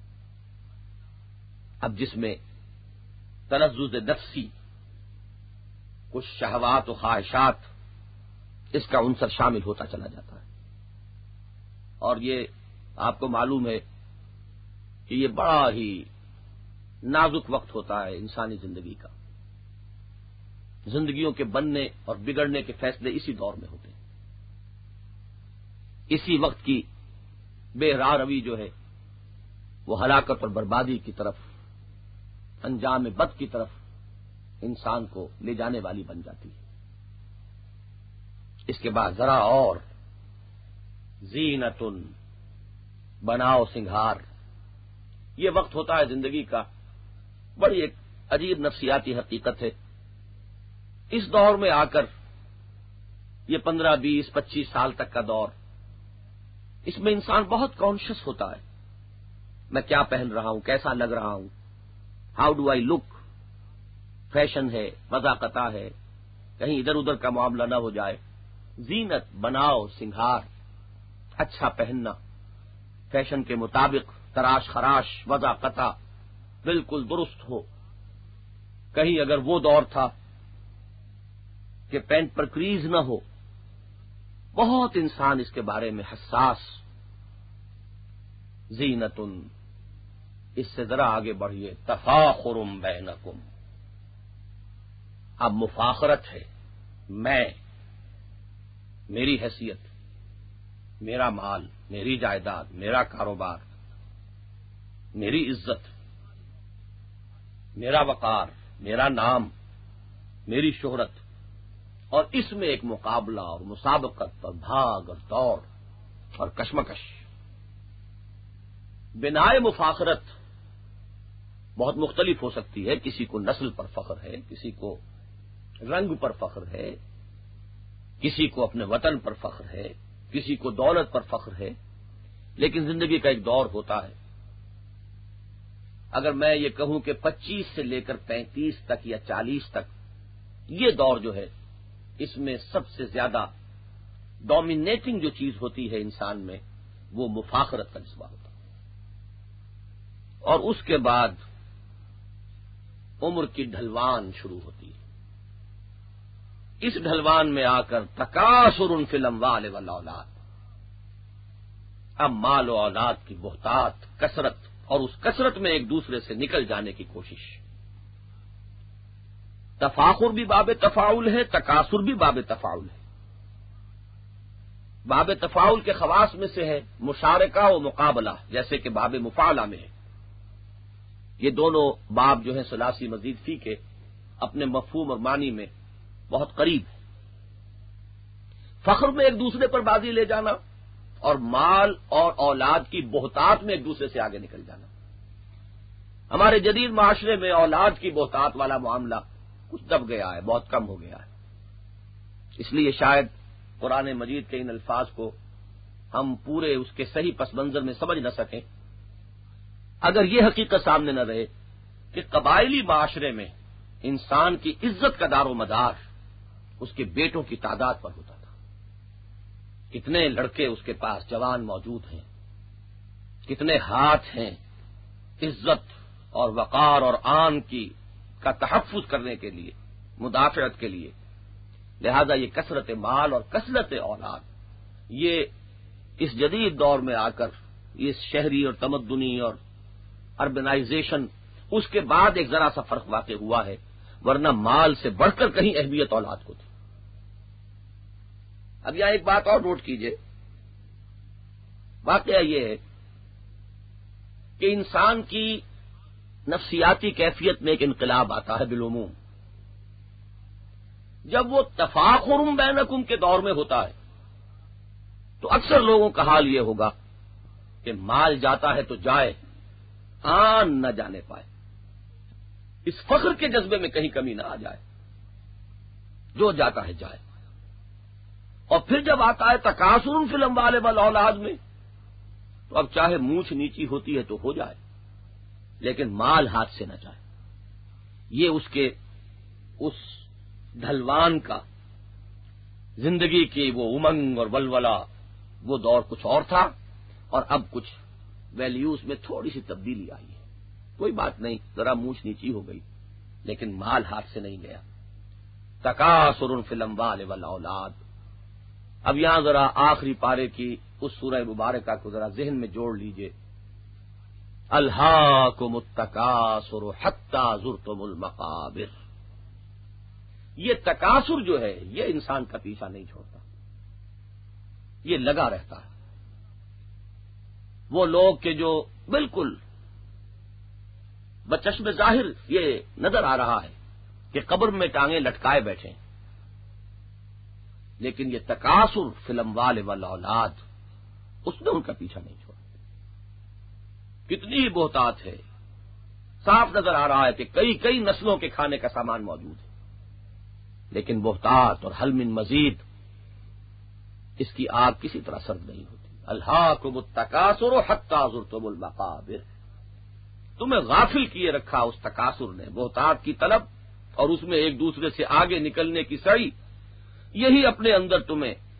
اب جس میں تلذذ نفسی، کچھ شہوات و خواہشات، اس کا عنصر شامل ہوتا چلا جاتا ہے۔ اور یہ آپ کو معلوم ہے کہ یہ بڑا ہی نازک وقت ہوتا ہے انسانی زندگی کا، زندگیوں کے بننے اور بگڑنے کے فیصلے اسی دور میں ہوتے ہیں۔ اسی وقت کی بے راہ روی جو ہے وہ ہلاکت اور بربادی کی طرف، انجام بد کی طرف انسان کو لے جانے والی بن جاتی ہے۔ اس کے بعد ذرا اور زینتن، بناؤ سنگھار، یہ وقت ہوتا ہے زندگی کا، بڑی ایک عجیب نفسیاتی حقیقت ہے۔ اس دور میں آ کر یہ 15، 20، 25 سال تک کا دور، اس میں انسان بہت کانشیس ہوتا ہے، میں کیا پہن رہا ہوں، کیسا لگ رہا ہوں، how do I look, fashion ہے، مذاقتہ ہے، کہیں ادھر ادھر کا معاملہ نہ ہو جائے، زینت بناؤ سنگھار، اچھا پہننا، فیشن کے مطابق تراش خراش وضع قطع بالکل درست ہو. کہیں اگر وہ دور تھا کہ پینٹ پر کریز نہ ہو، بہت انسان اس کے بارے میں حساس. زینتن، اس سے ذرا آگے بڑھیے، تفاخر بینکم، اب مفاخرت ہے. میں، میری حیثیت، میرا مال، میری جائیداد، میرا کاروبار، میری عزت، میرا وقار، میرا نام، میری شہرت، اور اس میں ایک مقابلہ اور مسابقت اور بھاگ اور دوڑ اور کشمکش. بنائے مفاخرت بہت مختلف ہو سکتی ہے. کسی کو نسل پر فخر ہے، کسی کو رنگ پر فخر ہے، کسی کو اپنے وطن پر فخر ہے، کسی کو دولت پر فخر ہے. لیکن زندگی کا ایک دور ہوتا ہے. اگر میں یہ کہوں کہ 25 سے لے کر 35 تک یا 40 تک یہ دور جو ہے، اس میں سب سے زیادہ ڈومینیٹنگ جو چیز ہوتی ہے انسان میں، وہ مفاخرت کا جذبہ ہوتا ہے. اور اس کے بعد عمر کی ڈھلوان شروع ہوتی ہے. اس ڈھلوان میں آ کر تکاثر فی الاموال والاولاد، اب مال و اولاد کی بہتات، کثرت، اور اس کثرت میں ایک دوسرے سے نکل جانے کی کوشش. تفاخر بھی باب تفاعل ہے، تکاثر بھی باب تفاعل ہے. باب تفاعل کے خواص میں سے ہے مشارکہ و مقابلہ، جیسے کہ باب مفاعلہ میں ہے. یہ دونوں باب جو ہیں ثلاثی مزید فی کے اپنے مفہوم اور معنی میں بہت قریب ہے. فخر میں ایک دوسرے پر بازی لے جانا اور مال اور اولاد کی بہتات میں ایک دوسرے سے آگے نکل جانا. ہمارے جدید معاشرے میں اولاد کی بہتات والا معاملہ کچھ دب گیا ہے، بہت کم ہو گیا ہے. اس لیے شاید قرآن مجید کے ان الفاظ کو ہم پورے اس کے صحیح پس منظر میں سمجھ نہ سکیں اگر یہ حقیقت سامنے نہ رہے کہ قبائلی معاشرے میں انسان کی عزت کا دار و مدار اس کے بیٹوں کی تعداد پر ہوتا تھا. کتنے لڑکے اس کے پاس جوان موجود ہیں، کتنے ہاتھ ہیں عزت اور وقار اور آن کی کا تحفظ کرنے کے لیے، مدافعت کے لیے. لہذا یہ کثرت مال اور کثرت اولاد، یہ اس جدید دور میں آ کر اس شہری اور تمدنی اور اربنائزیشن، اس کے بعد ایک ذرا سا فرق واقع ہوا ہے، ورنہ مال سے بڑھ کر کہیں اہمیت اولاد کو تھی. اب یہاں ایک بات اور نوٹ کیجئے. واقعہ یہ ہے کہ انسان کی نفسیاتی کیفیت میں ایک انقلاب آتا ہے بالعموم. جب وہ تفاخر بینکم کے دور میں ہوتا ہے تو اکثر لوگوں کا حال یہ ہوگا کہ مال جاتا ہے تو جائے، آن نہ جانے پائے. اس فخر کے جذبے میں کہیں کمی نہ آ جائے، جو جاتا ہے جائے. اور پھر جب آتا ہے تکاثر فی الاموال والاولاد میں، تو اب چاہے مونچھ نیچی ہوتی ہے تو ہو جائے، لیکن مال ہاتھ سے نہ جائے. یہ اس کے اس ڈھلوان کا زندگی کی وہ امنگ اور ولولہ، وہ دور کچھ اور تھا، اور اب کچھ ویلیوز میں تھوڑی سی تبدیلی آئی ہے. کوئی بات نہیں، ذرا مونچھ نیچی ہو گئی، لیکن مال ہاتھ سے نہیں گیا. تکاثر فی الاموال والاولاد. اب یہاں ذرا آخری پارے کی اس سورہ مبارکہ کو ذرا ذہن میں جوڑ لیجئے. الہاکم التکاثر حتی زرتم المقابر. یہ تکاثر جو ہے یہ انسان کا پیچھا نہیں چھوڑتا، یہ لگا رہتا ہے. وہ لوگ کہ جو بالکل بچشم ظاہر یہ نظر آ رہا ہے کہ قبر میں ٹانگیں لٹکائے بیٹھے، لیکن یہ تکاثر فی الاموال والاولاد اس نے ان کا پیچھا نہیں چھوڑا. کتنی بہتات ہے، صاف نظر آ رہا ہے کہ کئی نسلوں کے کھانے کا سامان موجود ہے، لیکن بہتات اور حل من مزید اس کی آگ کسی طرح سرد نہیں ہوتی. الہاکم التکاثر حتی زرتم المقابر. تمہیں غافل کیے رکھا اس تکاثر نے، بہتات کی طلب اور اس میں ایک دوسرے سے آگے نکلنے کی سعی، یہی اپنے اندر تمہیں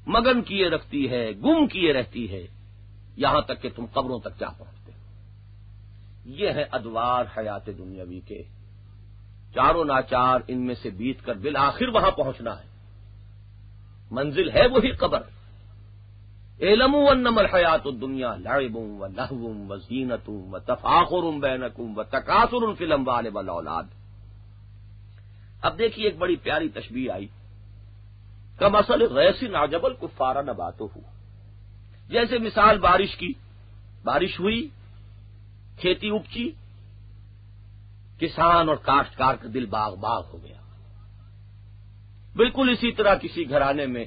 مگن کیے رکھتی ہے، گم کیے رہتی ہے، یہاں تک کہ تم قبروں تک جا پہنچتے ہو۔ یہ ہے ادوار حیات دنیاوی کے، چاروں ناچار ان میں سے بیت کر بالآخر وہاں پہنچنا ہے، منزل ہے وہی قبر۔ اعلموا انما الحیات الدنیا لعب ولہو وزینۃ وتفاخر بینکم وتکاثر فی الاموال والاولاد۔ اب دیکھیے ایک بڑی پیاری تشبیہ آئی، کمثل غیث اعجب الکفار نباتہ، جیسے مثال بارش کی، بارش ہوئی، کھیتی اپجی، کسان اور کاشتکار کا دل باغ باغ ہو گیا۔ بالکل اسی طرح کسی گھرانے میں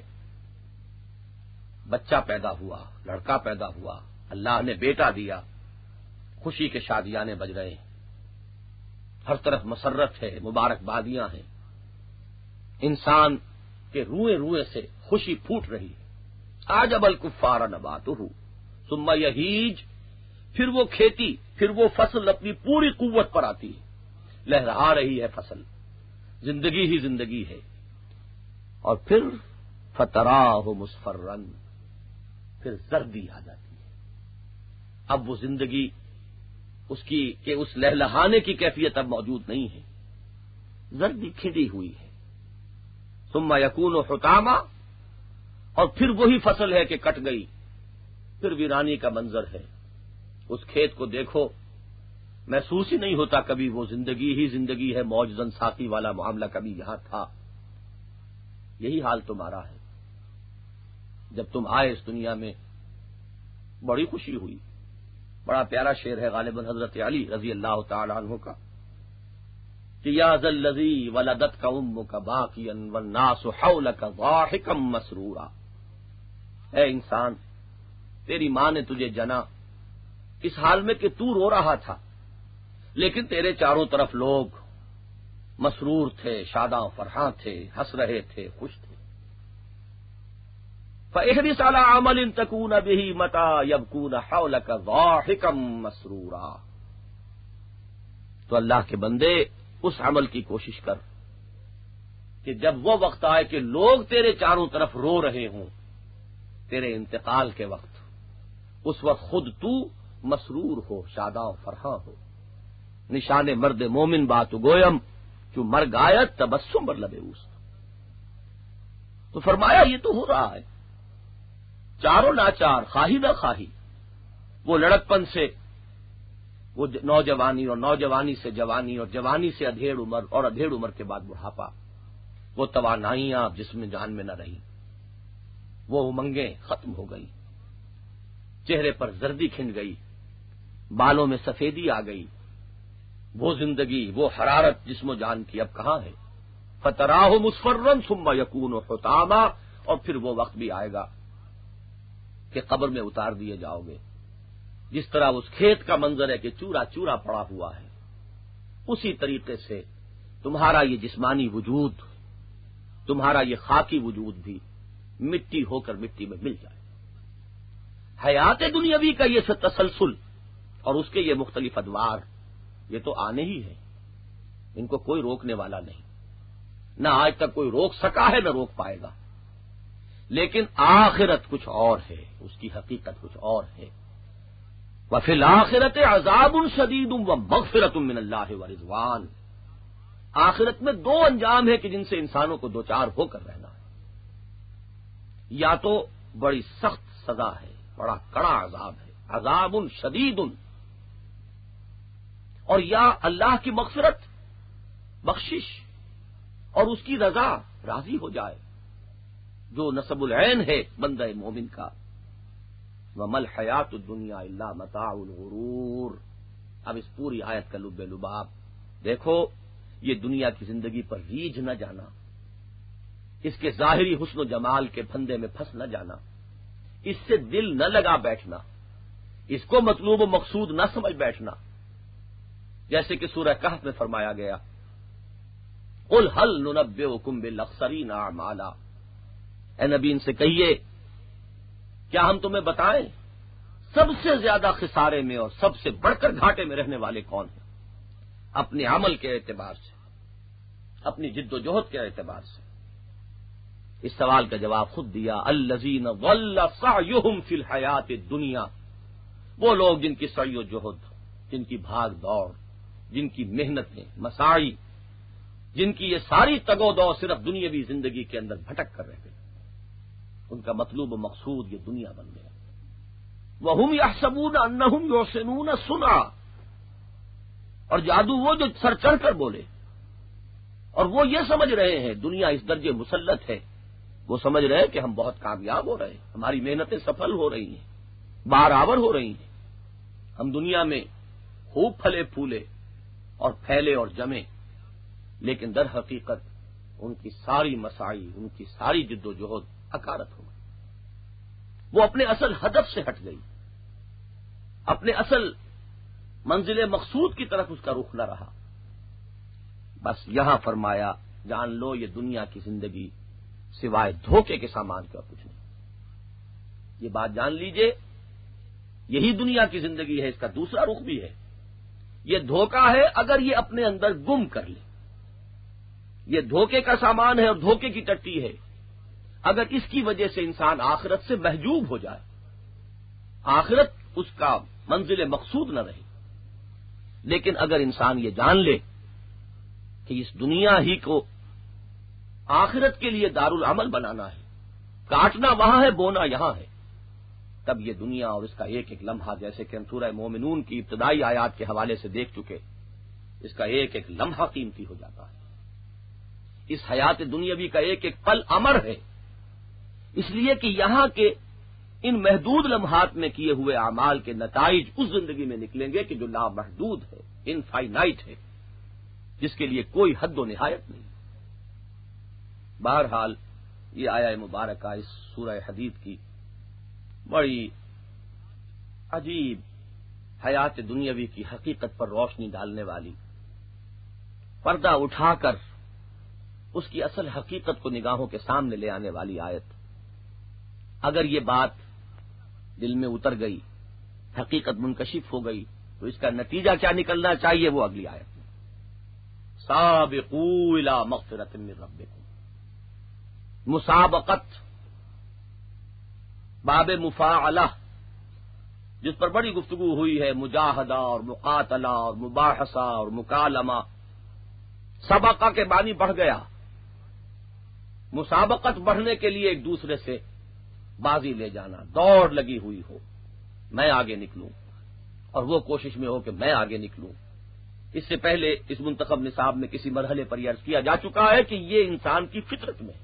بچہ پیدا ہوا، لڑکا پیدا ہوا، اللہ نے بیٹا دیا، خوشی کے شادیانے بج رہے ہیں، ہر طرف مسرت ہے، مبارکبادیاں ہیں، انسان کے روئے روئے سے خوشی پھوٹ رہی ہے۔ اعجب الکفار نباتہ ثم یہیج، پھر وہ کھیتی، پھر وہ فصل اپنی پوری قوت پر آتی ہے، لہرا رہی ہے فصل، زندگی ہی زندگی ہے، اور پھر فتراہ مصفرا، پھر زردی آ جاتی ہے۔ اب وہ زندگی اس کی کہ اس لہلہانے کی کیفیت اب موجود نہیں ہے، زردی کھڑی ہوئی ہے۔ ثم یکون حطاما، اور پھر وہی فصل ہے کہ کٹ گئی، پھر ویرانی کا منظر ہے۔ اس کھیت کو دیکھو، محسوس ہی نہیں ہوتا کبھی وہ زندگی ہی زندگی ہے، موج زن ساقی والا معاملہ کبھی یہاں تھا۔ یہی حال تمہارا ہے۔ جب تم آئے اس دنیا میں بڑی خوشی ہوئی، بڑا پیارا شعر ہے غالباً حضرت علی رضی اللہ تعالی عنہ کا، کہ یا ذا الذی ولدتک امک باکیا والناس حولک ضاحکا مسرورا، اے انسان تیری ماں نے تجھے جنا اس حال میں کہ تو رو رہا تھا، لیکن تیرے چاروں طرف لوگ مسرور تھے، شاداں فرحاں تھے، ہنس رہے تھے، خوش تھے۔ فاحرص علی عمل تکون بہ متی یبکون حولک ضاحکا مسرورا، تو اللہ کے بندے اس عمل کی کوشش کر کہ جب وہ وقت آئے کہ لوگ تیرے چاروں طرف رو رہے ہوں، تیرے انتقال کے وقت، اس وقت خود تو مسرور ہو، شاداں فرحاں ہو۔ نشان مرد مومن بات گویم جو مر گایت تبسم بر لب اوست۔ تو فرمایا یہ تو ہو رہا ہے، چاروں ناچار، خواہی نہ خواہی، وہ لڑکپن سے وہ نوجوانی، اور نوجوانی سے جوانی، اور جوانی سے ادھیڑ عمر، اور ادھیڑ عمر کے بعد بڑھاپا، وہ توانائیاں اب جسم جان میں نہ رہی، وہ امنگیں ختم ہو گئی، چہرے پر زردی کھنڈ گئی، بالوں میں سفیدی آ گئی، وہ زندگی، وہ حرارت جسم و جان کی اب کہاں ہے؟ فتراہ مصفرا ثم یکون حطاما، اور پھر وہ وقت بھی آئے گا کہ قبر میں اتار دیے جاؤ گے۔ جس طرح اس کھیت کا منظر ہے کہ چورا چورا پڑا ہوا ہے، اسی طریقے سے تمہارا یہ جسمانی وجود، تمہارا یہ خاکی وجود بھی مٹی ہو کر مٹی میں مل جائے۔ حیات دنیاوی کا یہ تسلسل اور اس کے یہ مختلف ادوار، یہ تو آنے ہی ہے، ان کو کوئی روکنے والا نہیں، نہ آج تک کوئی روک سکا ہے نہ روک پائے گا۔ لیکن آخرت کچھ اور ہے، اس کی حقیقت کچھ اور ہے۔ وفی الآخرۃ عذاب شدید ومغفرۃ من اللہ ورضوان، آخرت میں دو انجام ہے کہ جن سے انسانوں کو دوچار ہو کر رہنا ہے، یا تو بڑی سخت سزا ہے، بڑا کڑا عذاب ہے، عذاب شدید، اور یا اللہ کی مغفرت، بخشش، اور اس کی رضا، راضی ہو جائے، جو نصب العین ہے بندہ مومن کا۔ وَمَا الْحَيَاةُ الدُّنْيَا إِلَّا مَتَاعُ الْغُرُورِ۔ اب اس پوری آیت کا لب لباب دیکھو، یہ دنیا کی زندگی پر ریجھ نہ جانا، اس کے ظاہری حسن و جمال کے پھندے میں پھنس نہ جانا، اس سے دل نہ لگا بیٹھنا، اس کو مطلوب و مقصود نہ سمجھ بیٹھنا، جیسے کہ سورہ کہف میں فرمایا گیا، قُلْ هَلْ نُنَبِّئُكُم بِالْأَخْسَرِينَ أَعْمَالًا، اے نبی ان سے کہیے کیا ہم تمہیں بتائیں سب سے زیادہ خسارے میں اور سب سے بڑھ کر گھاٹے میں رہنے والے کون ہیں؟ اپنے عمل کے اعتبار سے، اپنی جد و جہد کے اعتبار سے، اس سوال کا جواب خود دیا، الذین ضل سعیہم فی الحیات الدنیا، وہ لوگ جن کی سعی و جہد، جن کی بھاگ دوڑ، جن کی محنتیں، مساعی، جن کی یہ ساری تگ و دو صرف دنیاوی زندگی کے اندر بھٹک کر رہ گئی، ان کا مطلوب و مقصود یہ دنیا بن گیا۔ وَهُمْ يَحْسَبُونَ أَنَّهُمْ يُحْسِنُونَ صُنْعًا، اور جادو وہ جو سر چڑھ کر بولے، اور وہ یہ سمجھ رہے ہیں دنیا اس درجے مسلط ہے، وہ سمجھ رہے ہیں کہ ہم بہت کامیاب ہو رہے ہیں، ہماری محنتیں سفل ہو رہی ہیں، بارآور ہو رہی ہیں، ہم دنیا میں خوب پھلے پھولے اور پھیلے اور جمے، لیکن در حقیقت ان کی ساری مساعی، ان کی ساری جد و جہد اکارت ہو گئی، وہ اپنے اصل ہدف سے ہٹ گئی، اپنے اصل منزل مقصود کی طرف اس کا رخ نہ رہا۔ بس یہاں فرمایا جان لو یہ دنیا کی زندگی سوائے دھوکے کے سامان کا کچھ نہیں، یہ بات جان لیجئے، یہی دنیا کی زندگی ہے، اس کا دوسرا رخ بھی ہے، یہ دھوکہ ہے اگر یہ اپنے اندر گم کر لے، یہ دھوکے کا سامان ہے اور دھوکے کی ٹٹی ہے اگر اس کی وجہ سے انسان آخرت سے محجوب ہو جائے، آخرت اس کا منزل مقصود نہ رہے۔ لیکن اگر انسان یہ جان لے کہ اس دنیا ہی کو آخرت کے لیے دارالعمل بنانا ہے، کاٹنا وہاں ہے، بونا یہاں ہے، تب یہ دنیا اور اس کا ایک ایک لمحہ، جیسے کہ ہم سورہ مومنون کی ابتدائی آیات کے حوالے سے دیکھ چکے، اس کا ایک ایک لمحہ قیمتی ہو جاتا ہے، اس حیات دنیاوی کا ایک ایک پل امر ہے، اس لیے کہ یہاں کے ان محدود لمحات میں کیے ہوئے اعمال کے نتائج اس زندگی میں نکلیں گے کہ جو لامحدود ہے، انفائنائٹ ہے، جس کے لیے کوئی حد و نہایت نہیں۔ بہرحال یہ آیہ مبارکہ اس سورہ حدید کی بڑی عجیب حیات دنیاوی کی حقیقت پر روشنی ڈالنے والی، پردہ اٹھا کر اس کی اصل حقیقت کو نگاہوں کے سامنے لے آنے والی آیت۔ اگر یہ بات دل میں اتر گئی، حقیقت منکشف ہو گئی، تو اس کا نتیجہ کیا نکلنا چاہیے وہ اگلی آیت میں، سابقوا الی مغفرۃ من ربکم، مسابقت، باب مفاعلہ جس پر بڑی گفتگو ہوئی ہے، مجاہدہ اور مقاتلہ اور مباحثہ اور مکالمہ، سبقہ کے معنی بڑھ گیا، مسابقت بڑھنے کے لیے ایک دوسرے سے بازی لے جانا، دوڑ لگی ہوئی ہو، میں آگے نکلوں اور وہ کوشش میں ہو کہ میں آگے نکلوں۔ اس سے پہلے اس منتخب نصاب میں کسی مرحلے پر یہ عرض کیا جا چکا ہے کہ یہ انسان کی فطرت میں ہے،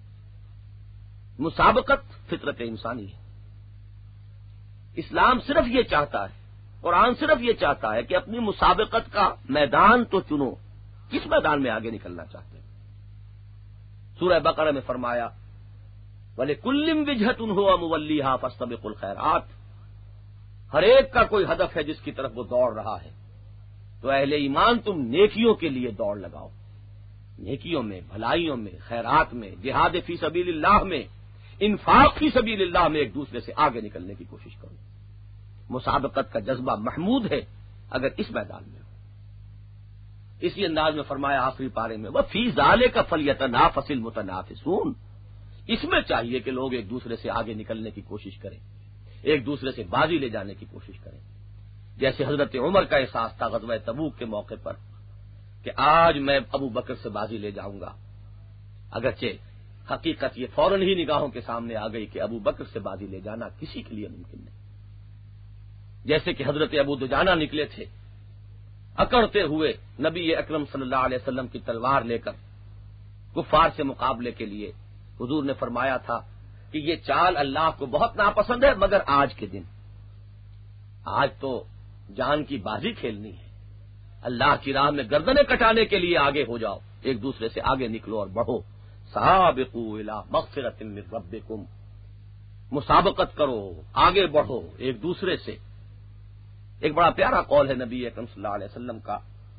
مسابقت فطرت انسانی ہے۔ اسلام صرف یہ چاہتا ہے، قرآن صرف یہ چاہتا ہے کہ اپنی مسابقت کا میدان تو چنو، کس میدان میں آگے نکلنا چاہتے ہیں۔ سورہ بقرہ میں فرمایا وَلِكُلٍّ وِجْهَةٌ هُوَ مُوَلِّيهَا فَاسْتَبِقُوا الْخَيْرَاتِ، ہر ایک کا کوئی ہدف ہے جس کی طرف وہ دوڑ رہا ہے، تو اہل ایمان تم نیکیوں کے لیے دوڑ لگاؤ، نیکیوں میں، بھلائیوں میں، خیرات میں، جہاد فی سبیل اللہ میں، انفاق فی سبیل اللہ میں ایک دوسرے سے آگے نکلنے کی کوشش کرو۔ مسابقت کا جذبہ محمود ہے اگر اس میدان میں ہو۔ اسی انداز میں فرمایا آخری پارے میں وَفِي ذَلِكَ فَلْيَتَنَافَسِ الْمُتَنَافِسُونَ، اس میں چاہیے کہ لوگ ایک دوسرے سے آگے نکلنے کی کوشش کریں، ایک دوسرے سے بازی لے جانے کی کوشش کریں، جیسے حضرت عمر کا احساس تھا غزوہ تبوک کے موقع پر کہ آج میں ابو بکر سے بازی لے جاؤں گا، اگرچہ حقیقت یہ فوراً ہی نگاہوں کے سامنے آ گئی کہ ابو بکر سے بازی لے جانا کسی کے لیے ممکن نہیں، جیسے کہ حضرت ابو دجانہ نکلے تھے اکڑتے ہوئے نبی اکرم صلی اللہ علیہ وسلم کی تلوار لے کر کفار سے مقابلے کے لیے، حضور نے فرمایا تھا کہ یہ چال اللہ کو بہت ناپسند ہے، مگر آج کے دن، آج تو جان کی بازی کھیلنی ہے، اللہ کی راہ میں گردنیں کٹانے کے لیے آگے ہو جاؤ، ایک دوسرے سے آگے نکلو اور بڑھو، سابقوا الی مغفرۃ من ربکم، مسابقت کرو، آگے بڑھو ایک دوسرے سے۔ ایک بڑا پیارا قول ہے نبی اکرم صلی اللہ علیہ وسلم کا،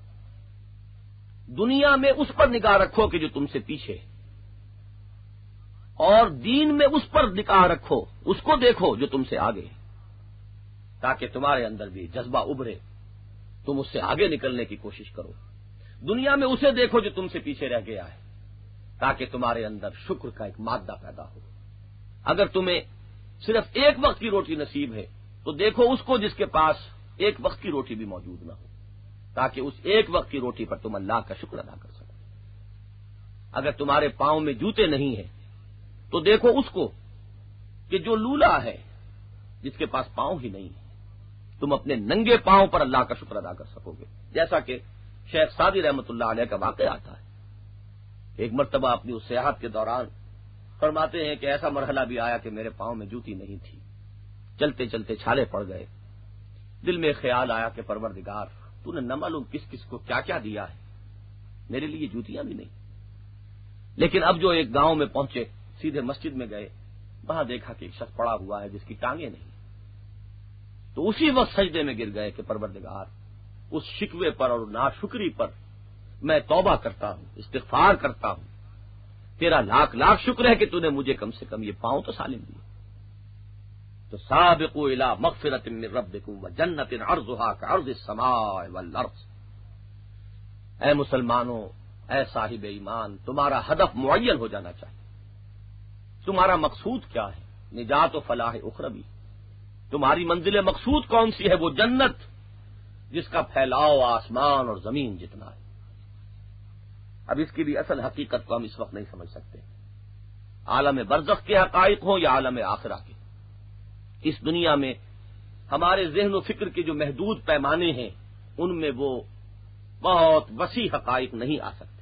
دنیا میں اس پر نگاہ رکھو کہ جو تم سے پیچھے، اور دین میں اس پر نگاہ رکھو، اس کو دیکھو جو تم سے آگے، تاکہ تمہارے اندر بھی جذبہ ابھرے، تم اس سے آگے نکلنے کی کوشش کرو۔ دنیا میں اسے دیکھو جو تم سے پیچھے رہ گیا ہے، تاکہ تمہارے اندر شکر کا ایک مادہ پیدا ہو۔ اگر تمہیں صرف ایک وقت کی روٹی نصیب ہے تو دیکھو اس کو جس کے پاس ایک وقت کی روٹی بھی موجود نہ ہو، تاکہ اس ایک وقت کی روٹی پر تم اللہ کا شکر ادا کر سکو۔ اگر تمہارے پاؤں میں جوتے نہیں ہیں تو دیکھو اس کو کہ جو لولا ہے، جس کے پاس پاؤں ہی نہیں ہے، تم اپنے ننگے پاؤں پر اللہ کا شکر ادا کر سکو گے۔ جیسا کہ شیخ سعدی رحمۃ اللہ علیہ کا واقعہ آتا ہے، ایک مرتبہ اپنی اس سیاحت کے دوران فرماتے ہیں کہ ایسا مرحلہ بھی آیا کہ میرے پاؤں میں جوتی نہیں تھی، چلتے چلتے چھالے پڑ گئے۔ دل میں خیال آیا کہ پروردگار تو نے نہ معلوم کس کس کو کیا کیا دیا ہے، میرے لیے جوتیاں بھی نہیں۔ لیکن اب جو ایک گاؤں میں پہنچے، سیدھے مسجد میں گئے، وہاں دیکھا کہ ایک شخص پڑا ہوا ہے جس کی ٹانگیں نہیں، تو اسی وقت سجدے میں گر گئے کہ پروردگار اس شکوے پر اور ناشکری پر میں توبہ کرتا ہوں، استغفار کرتا ہوں، تیرا لاکھ لاکھ شکر ہے کہ تو نے مجھے کم سے کم یہ پاؤں تو سالم دیے۔ تو سابقوا الی مغفرۃ من ربکم وجنۃ عرضھا کعرض السماء والارض، اے مسلمانوں، اے صاحب ایمان، تمہارا ہدف معین ہو جانا چاہیے۔ تمہارا مقصود کیا ہے؟ نجات و فلاح اخروی۔ تمہاری منزل مقصود کون سی ہے؟ وہ جنت جس کا پھیلاؤ آسمان اور زمین جتنا ہے۔ اب اس کی بھی اصل حقیقت کو ہم اس وقت نہیں سمجھ سکتے، عالم برزخ کے حقائق ہوں یا عالم آخرہ کے۔ اس دنیا میں ہمارے ذہن و فکر کے جو محدود پیمانے ہیں ان میں وہ بہت وسیع حقائق نہیں آ سکتے۔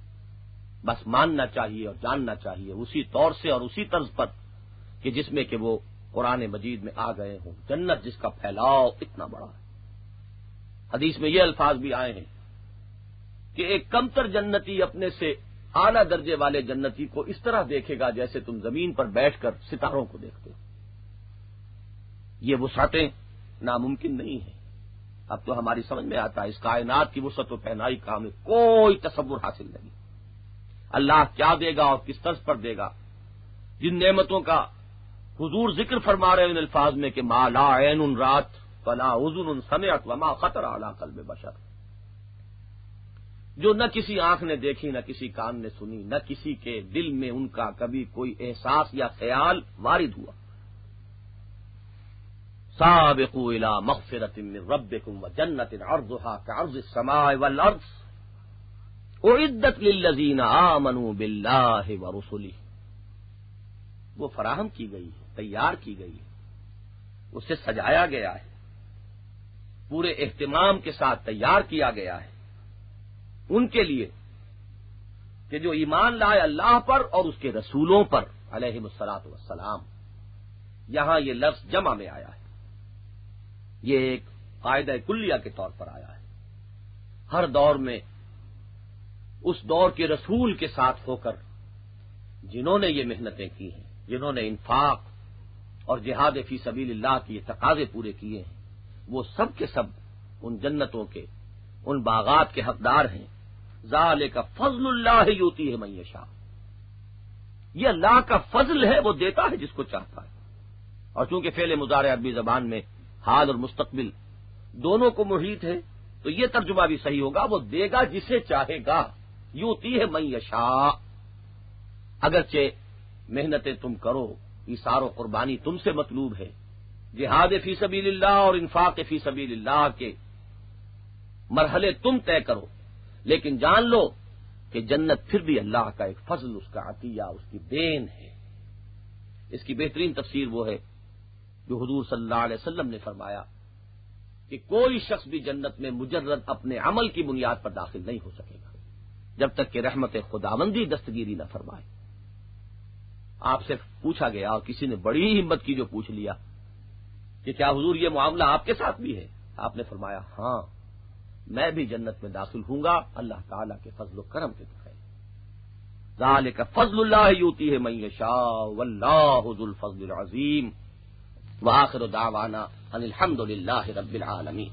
بس ماننا چاہیے اور جاننا چاہیے اسی طور سے اور اسی طرز پر کہ جس میں کہ وہ قرآن مجید میں آ گئے ہوں، جنت جس کا پھیلاؤ اتنا بڑا ہے۔ حدیث میں یہ الفاظ بھی آئے ہیں کہ ایک کمتر جنتی اپنے سے اعلیٰ درجے والے جنتی کو اس طرح دیکھے گا جیسے تم زمین پر بیٹھ کر ستاروں کو دیکھتے ہو۔ یہ وسعتیں ناممکن نہیں ہیں۔ اب تو ہماری سمجھ میں آتا ہے اس کائنات کی وسعت و پہنائی کا ہمیں کوئی تصور حاصل نہیں۔ اللہ کیا دے گا اور کس طرز پر دے گا، جن نعمتوں کا حضور ذکر فرما رہے ہیں ان الفاظ میں کہ ما لا عین رات ولا اذن سمعت وما خطر علی قلب بشر، جو نہ کسی آنکھ نے دیکھی، نہ کسی کان نے سنی، نہ کسی کے دل میں ان کا کبھی کوئی احساس یا خیال وارد ہوا۔ سابقوا الی مغفرۃ من ربکم وجنۃ عرضھا کعرض السماء والارض اعدت للذین آمنوا باللہ ورسلہ، وہ فراہم کی گئی ہے، تیار کی گئی ہے، اسے سجایا گیا ہے، پورے اہتمام کے ساتھ تیار کیا گیا ہے ان کے لیے کہ جو ایمان لائے اللہ پر اور اس کے رسولوں پر علیہم الصلاۃ والسلام۔ یہاں یہ لفظ جمع میں آیا ہے، یہ ایک قاعدہ کلیہ کے طور پر آیا ہے۔ ہر دور میں اس دور کے رسول کے ساتھ ہو کر جنہوں نے یہ محنتیں کی ہیں، جنہوں نے انفاق اور جہاد فی سبیل اللہ کے تقاضے پورے کیے ہیں، وہ سب کے سب ان جنتوں کے، ان باغات کے حقدار ہیں۔ ذالک فضل اللہ یؤتیہ من یشاء، یہ اللہ کا فضل ہے، وہ دیتا ہے جس کو چاہتا ہے۔ اور چونکہ فعل مضارع عربی زبان میں حال اور مستقبل دونوں کو محیط ہے تو یہ ترجمہ بھی صحیح ہوگا، وہ دے گا جسے چاہے گا، یؤتیہ من یشاء۔ اگرچہ محنتیں تم کرو، ایثار و قربانی تم سے مطلوب ہے، جہاد فی سبیل اللہ اور انفاق فی سبیل اللہ کے مرحلے تم طے کرو، لیکن جان لو کہ جنت پھر بھی اللہ کا ایک فضل، اس کا عطیہ، اس کی دین ہے۔ اس کی بہترین تفسیر وہ ہے جو حضور صلی اللہ علیہ وسلم نے فرمایا کہ کوئی شخص بھی جنت میں مجرد اپنے عمل کی بنیاد پر داخل نہیں ہو سکے گا جب تک کہ رحمت خداوندی دستگیری نہ فرمائے۔ آپ سے پوچھا گیا اور کسی نے بڑی ہمت کی جو پوچھ لیا کہ کیا حضور یہ معاملہ آپ کے ساتھ بھی ہے؟ آپ نے فرمایا ہاں، میں بھی جنت میں داخل ہوں گا اللہ تعالیٰ کے فضل و کرم کے بغیر۔ ذالک فضل اللہ یؤتیہ من یشاء واللہ ذو الفضل العظیم۔ وآخر دعوانا ان الحمد للہ رب العالمین۔